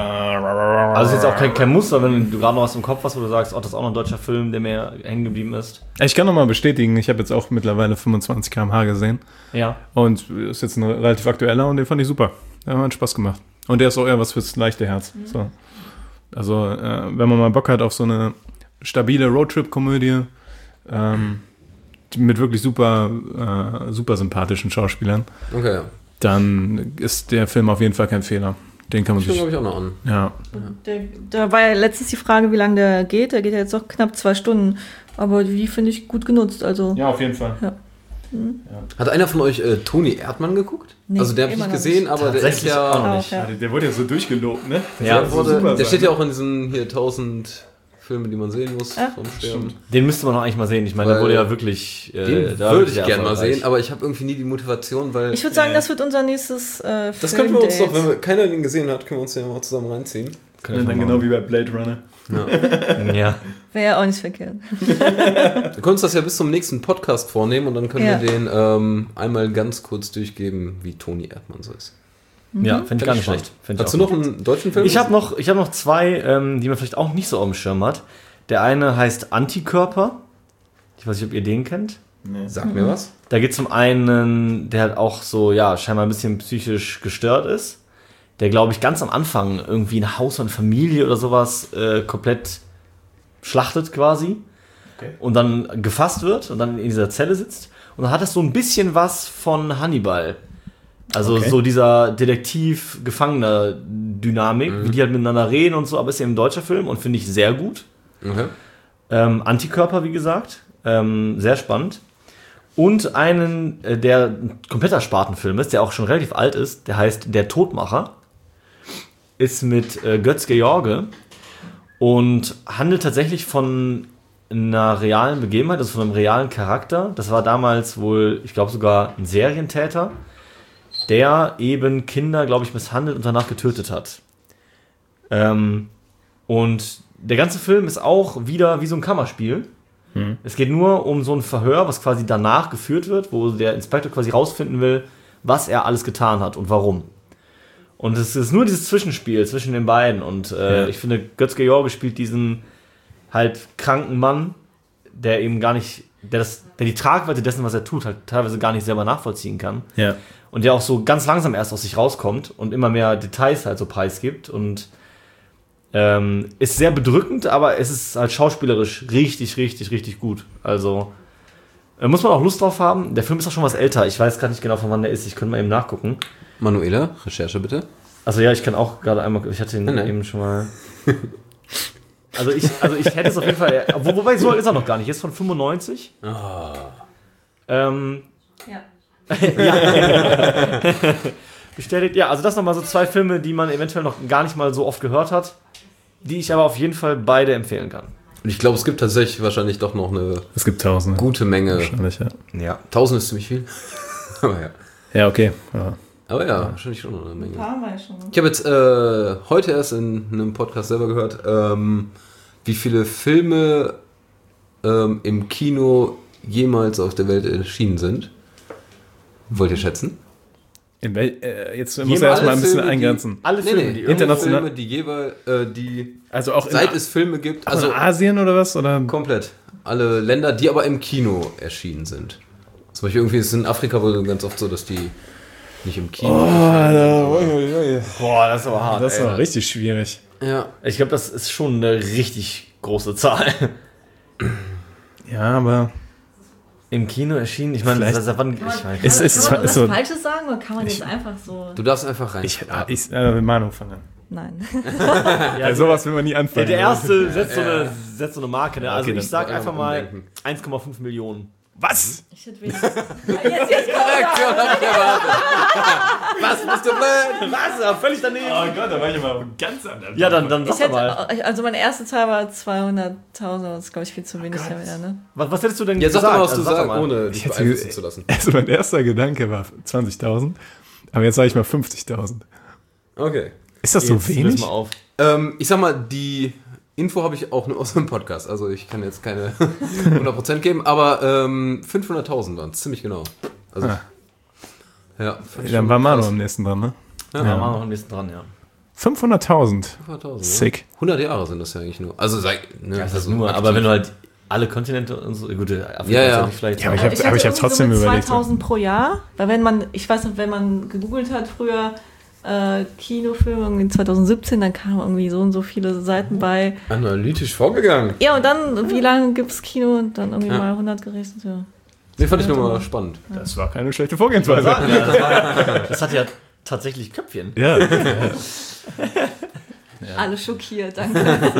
Also ist jetzt auch kein, kein Muster, wenn du gerade noch was im Kopf hast, wo du sagst, oh, das ist auch noch ein deutscher Film, der mir hängen geblieben ist. Ich kann nochmal bestätigen, ich habe jetzt auch mittlerweile fünfundzwanzig Kilometer pro Stunde gesehen. Ja. Und ist jetzt ein relativ aktueller und den fand ich super. Der hat Spaß gemacht. Und der ist auch eher was fürs leichte Herz. Mhm. So. Also, äh, wenn man mal Bock hat auf so eine stabile Roadtrip-Komödie ähm, mit wirklich super, äh, super sympathischen Schauspielern, Okay, ja. dann ist der Film auf jeden Fall kein Fehler. Den kann man Ich sich. glaube ich auch noch an. Ja. Der, da war ja letztens die Frage, wie lange der geht. Der geht ja jetzt auch knapp zwei Stunden. Aber die finde ich gut genutzt. Also Ja, auf jeden Fall. Hat einer von euch äh, Toni Erdmann geguckt? Nee, also der habe ich immer nicht noch gesehen, nicht. aber der ist Tatsächlich auch ja... noch auch, nicht. ja. Der wurde ja so durchgelobt, ne? Ja, Der, so wurde, super der sein, steht ja ne? auch in diesen hier tausend Filme, die man sehen muss Ja, vom Sterben. Den müsste man auch eigentlich mal sehen. Ich meine, der Weil- wurde ja wirklich. Äh, Den da würde wirklich ich gerne mal erfolgreich. sehen, aber ich habe irgendwie nie die Motivation, weil... ich würde sagen, Ja. das wird unser nächstes äh, das können wir uns doch, Filmdate. wenn wir, keiner den gesehen hat, können wir uns den ja mal zusammen reinziehen. Können Und wir dann mal genau wie bei Blade Runner. Ja. Ja. Wäre ja auch nicht verkehrt. Wir können uns das ja bis zum nächsten Podcast vornehmen und dann können Ja. wir den ähm, einmal ganz kurz durchgeben, wie Toni Erdmann so ist. Ja, finde ich gar nicht spannend. schlecht. Find ich Hast auch du noch einen deutschen Film? Ich habe noch, ich hab noch zwei, ähm, die man vielleicht auch nicht so auf dem Schirm hat. Der eine heißt Antikörper. Ich weiß nicht, ob ihr den kennt. Sag mir was. Da geht es um einen, der halt auch so, ja, scheinbar ein bisschen psychisch gestört ist. Der, glaube ich, ganz am Anfang irgendwie ein Haus und Familie oder sowas äh, komplett schlachtet quasi. Okay. Und dann gefasst wird und dann in dieser Zelle sitzt. Und dann hat das so ein bisschen was von Hannibal. Also Okay. so dieser Detektiv-Gefangener-Dynamik, wie die halt miteinander reden und so, aber ist eben ein deutscher Film und finde ich sehr gut. Okay. Ähm, Antikörper, wie gesagt. Ähm, sehr spannend. Und einen, äh, der ein kompletter Spartenfilm ist, der auch schon relativ alt ist, der heißt Der Todmacher. Ist mit äh, Götz George und handelt tatsächlich von einer realen Begebenheit, also von einem realen Charakter. Das war damals wohl, ich glaube sogar ein Serientäter, der eben Kinder, glaube ich, misshandelt und danach getötet hat. Ähm, und der ganze Film ist auch wieder wie so ein Kammerspiel. Hm. Es geht nur um so ein Verhör, was quasi danach geführt wird, wo der Inspektor quasi rausfinden will, was er alles getan hat und warum. Und es ist nur dieses Zwischenspiel zwischen den beiden. Und äh, Ja. ich finde, Götz George spielt diesen halt kranken Mann, der eben gar nicht, der, das, der die Tragweite dessen, was er tut, halt teilweise gar nicht selber nachvollziehen kann. Ja. Und der auch so ganz langsam erst aus sich rauskommt und immer mehr Details halt so preisgibt. Und ähm, ist sehr bedrückend, aber es ist halt schauspielerisch richtig, richtig, richtig gut. Also äh, muss man auch Lust drauf haben. Der Film ist auch schon was älter. Ich weiß gar nicht genau, von wann der ist. Ich könnte mal eben nachgucken. Manuela, Recherche bitte. Also ja, ich kann auch gerade einmal, ich hatte ihn Nein, nein. eben schon mal. Also ich, also ich hätte es auf jeden Fall, wo, wobei so alt ist er noch gar nicht, jetzt von fünfundneunzig. Ah. Ähm, Ja. bestätigt, ja, also das nochmal so zwei Filme, die man eventuell noch gar nicht mal so oft gehört hat, die ich aber auf jeden Fall beide empfehlen kann. Und ich glaube, es gibt tatsächlich wahrscheinlich doch noch eine Es gibt Tausende. gute Menge. Wahrscheinlich, ja. Ja. Tausend ist ziemlich viel. Aber ja. Ja, okay. Ja. Aber ja, wahrscheinlich schon noch eine Menge. Haben wir ja schon. Ich habe jetzt äh, heute erst in einem Podcast selber gehört, ähm, wie viele Filme ähm, im Kino jemals auf der Welt erschienen sind. Wollt ihr schätzen? In wel, äh, jetzt muss Jemals er erstmal ein bisschen Filme, die- eingrenzen. Alle Nee, Filme, nee, die irgendwo international- Filme, die jeweils, äh, die Also auch seit in, es Filme gibt, also also in Asien oder was? Oder? komplett. Alle Länder, die aber im Kino erschienen sind. Zum Beispiel irgendwie ist es in Afrika wohl ganz oft so, dass die nicht im Kino Oh, Boah, das ist aber hart. das ist ey. doch richtig schwierig. Ja. Ich glaube, das ist schon eine richtig große Zahl. Ja, aber Im Kino erschienen, ich meine, Vielleicht- seit wann, ich Kann man, weiß. Ist- ist- kann man ist was so- Falsches sagen oder kann man jetzt einfach so... Du darfst einfach rein. ich, ich äh, Meinung fangen an. Nein. Ja, Bei sowas will man nie der, anfangen. der erste setzt so eine, setzt so eine Marke, ne? Also Okay, ich sag dann- einfach mal umdenken. eins Komma fünf Millionen. Was? Ich hätte weniger. Jetzt, jetzt Reaktion hab ich erwartet. Was bist du blöd? Was? Ja, völlig daneben. Oh Gott, da war ich aber ganz anders. Ja, dann, dann Ich sag doch mal. hätte, also meine erste Zahl war zweihunderttausend, das ist glaube ich viel zu wenig ja wieder, ne? Was, was hättest du denn Jetzt sag gesagt? doch mal, was du Also sag doch sagst, mal. ohne Ich dich hätte beeinflussen zu lassen. Also mein erster Gedanke war zwanzigtausend, aber jetzt sage ich mal fünfzigtausend. Okay. Ist das so Jetzt löse wenig? mal auf. Ähm, ich sag mal, die Info habe ich auch nur aus dem Podcast, also ich kann jetzt keine hundert Prozent geben, aber ähm, fünfhunderttausend waren es, ziemlich genau. Also, Ah. ja, fand ich Dann schon war Manu krass. am nächsten dran, ne? Ja, machen wir noch ein bisschen dran, ja. fünfhunderttausend. fünfhunderttausend, Sick. Ja. hundert Jahre sind das ja eigentlich nur. Also, sag, ne, Das ist also nur, aktiv. aber wenn du halt alle Kontinente und so, gut, Afrika Ja, ja. ist nicht vielleicht. Ja, aber ich Also hab- aber ich hatte hab trotzdem irgendwie so mit überlegt, so. zweitausend pro Jahr, weil wenn man, ich weiß nicht, wenn man gegoogelt hat früher, äh, Kinofilme irgendwie zweitausendsiebzehn, dann kamen irgendwie so und so viele Seiten bei. Analytisch vorgegangen. Ja, und dann, wie lange gibt's Kino? Und dann irgendwie Ja. mal hundert gerechnet, ja. Den fand ich nochmal spannend. Das war keine schlechte Vorgehensweise. Ja, das, war, das hat ja tatsächlich Köpfchen. Ja. Alle schockiert, danke.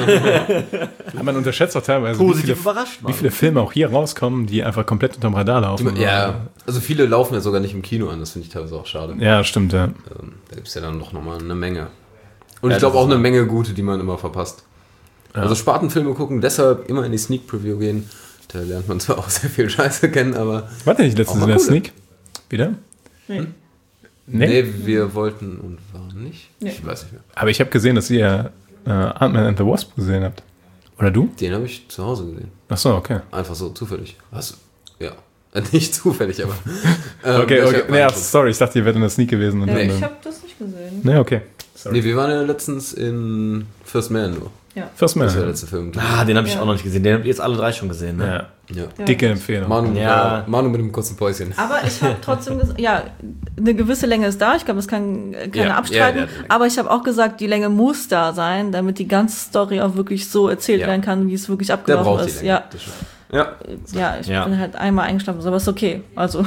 Aber man unterschätzt doch teilweise, wie Positiv viele, überrascht, wie Mann. viele Filme auch hier rauskommen, die einfach komplett unterm Radar laufen. Ja, also viele laufen ja sogar nicht im Kino an, das finde ich teilweise auch schade. Ja, stimmt, ja. Ähm, da gibt es ja dann doch nochmal eine Menge. Und Ja, ich glaube das auch ist eine wahr. Menge gute, die man immer verpasst. Also Spartenfilme gucken, deshalb immer in die Sneak Preview gehen. Da lernt man zwar auch sehr viel Scheiße kennen, aber Warte nicht letztens Auch in mal der coole. Sneak? Wieder? Nee. Nee. nee, wir wollten und waren nicht. Nee. Ich weiß nicht mehr. Aber ich habe gesehen, dass ihr äh, Ant-Man and the Wasp gesehen habt. Oder du? Den habe ich zu Hause gesehen. Achso, okay. Einfach so zufällig. Was? Ja. Äh, Nicht zufällig, aber. ähm, Okay, der okay. Chef Nee, ach, war sorry, ich dachte, ihr wärt in der Sneak gewesen. Und Ja, dann, ich äh, habe das nicht gesehen. nee, okay. Nee, wir waren ja letztens in First Man nur. First Man. Das war der letzte Film. Ah, den habe ich Ja. auch noch nicht gesehen. Den habt ihr jetzt alle drei schon gesehen, ne? Ja. Ja. Ja. Dicke Empfehlung. Manu, Ja. ja. Manu mit einem kurzen Päuschen. Aber ich habe trotzdem gesagt, ja, eine gewisse Länge ist da. Ich glaube, das kann äh, keiner Ja, abstreiten. ja, ja, ja. Aber ich habe auch gesagt, die Länge muss da sein, damit die ganze Story auch wirklich so erzählt Ja. werden kann, wie es wirklich Der abgelaufen braucht die ist. Länge. Ja, Das stimmt. Ja. ja, ich Ja. bin halt einmal eingeschlafen, aber ist okay. Also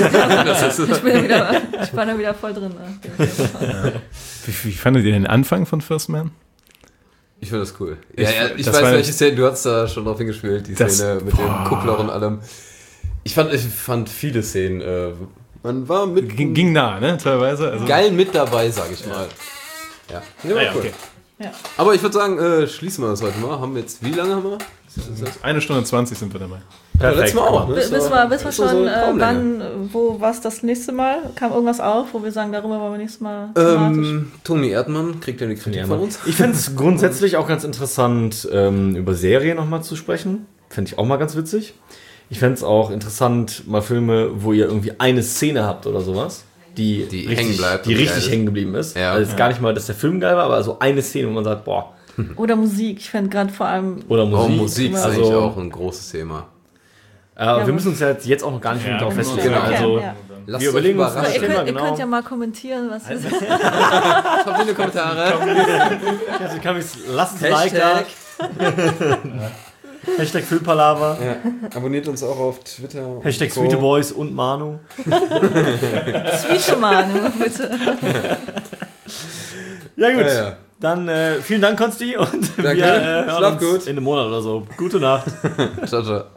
Das ist, ich bin da wieder, ich war da wieder voll drin. Ne? Wie, wie fandet ihr den Anfang von First Man? ich finde das cool. Ich- Ja, ja, ich das weiß, war- welche Szene, du hast da schon drauf hingespielt, die Das- Szene mit dem Kuppler und allem. Ich fand, ich fand viele Szenen, äh, man war mit Ging, ging nah, ne? Teilweise. Also, geil mit dabei, sag ich mal. Ja, ja, war Ah ja, cool. okay. Ja. Aber ich würde sagen, äh, schließen wir das heute mal. Haben wir jetzt, wie lange haben wir? Eine Stunde zwanzig sind wir dabei. Ja, letztes Mal auch. Ne? Wissen Das wir, war- wissen wir das war so schon, eine äh, Traumlänge. wann, wo was das nächste Mal? Kam irgendwas auf, wo wir sagen, darüber wollen wir nächstes Mal thematisch? Ähm, Toni Erdmann kriegt ja eine Kritik von uns. Ich fände es grundsätzlich auch ganz interessant, ähm, über Serien nochmal zu sprechen. Fände ich auch mal ganz witzig. Ich fände es auch interessant, mal Filme, wo ihr irgendwie eine Szene habt oder sowas, die, Die richtig, hängen bleibt die und geil richtig ist. hängen geblieben ist. Ja. Also jetzt gar nicht mal, dass der Film geil war, aber so eine Szene, wo man sagt, boah, Oder Musik. Ich fände gerade vor allem oder Musik. Oh, Musik ist also, eigentlich auch ein großes Thema. Äh, Ja, wir müssen uns ja jetzt, jetzt auch noch gar nicht Ja, darauf genau. festlegen. Genau. Also, Ja. Lasst Wir euch überlegen uns Aber das ihr, Thema, könnt, ihr genau. könnt ja mal kommentieren, was ist. Schreibt in die Kommentare. also kann ich, lasst ein Like da. Hashtag Filmpalava. Ja. Abonniert uns auch auf Twitter. Hashtag Co. Sweete Boys und Manu. Zwischenmanu, bitte. Ja, gut. Ja, ja. Dann äh, vielen Dank, Konsti. Und Danke. wir äh, hören Schlaf uns gut. in einem Monat oder so. Gute Nacht. Ciao, ciao.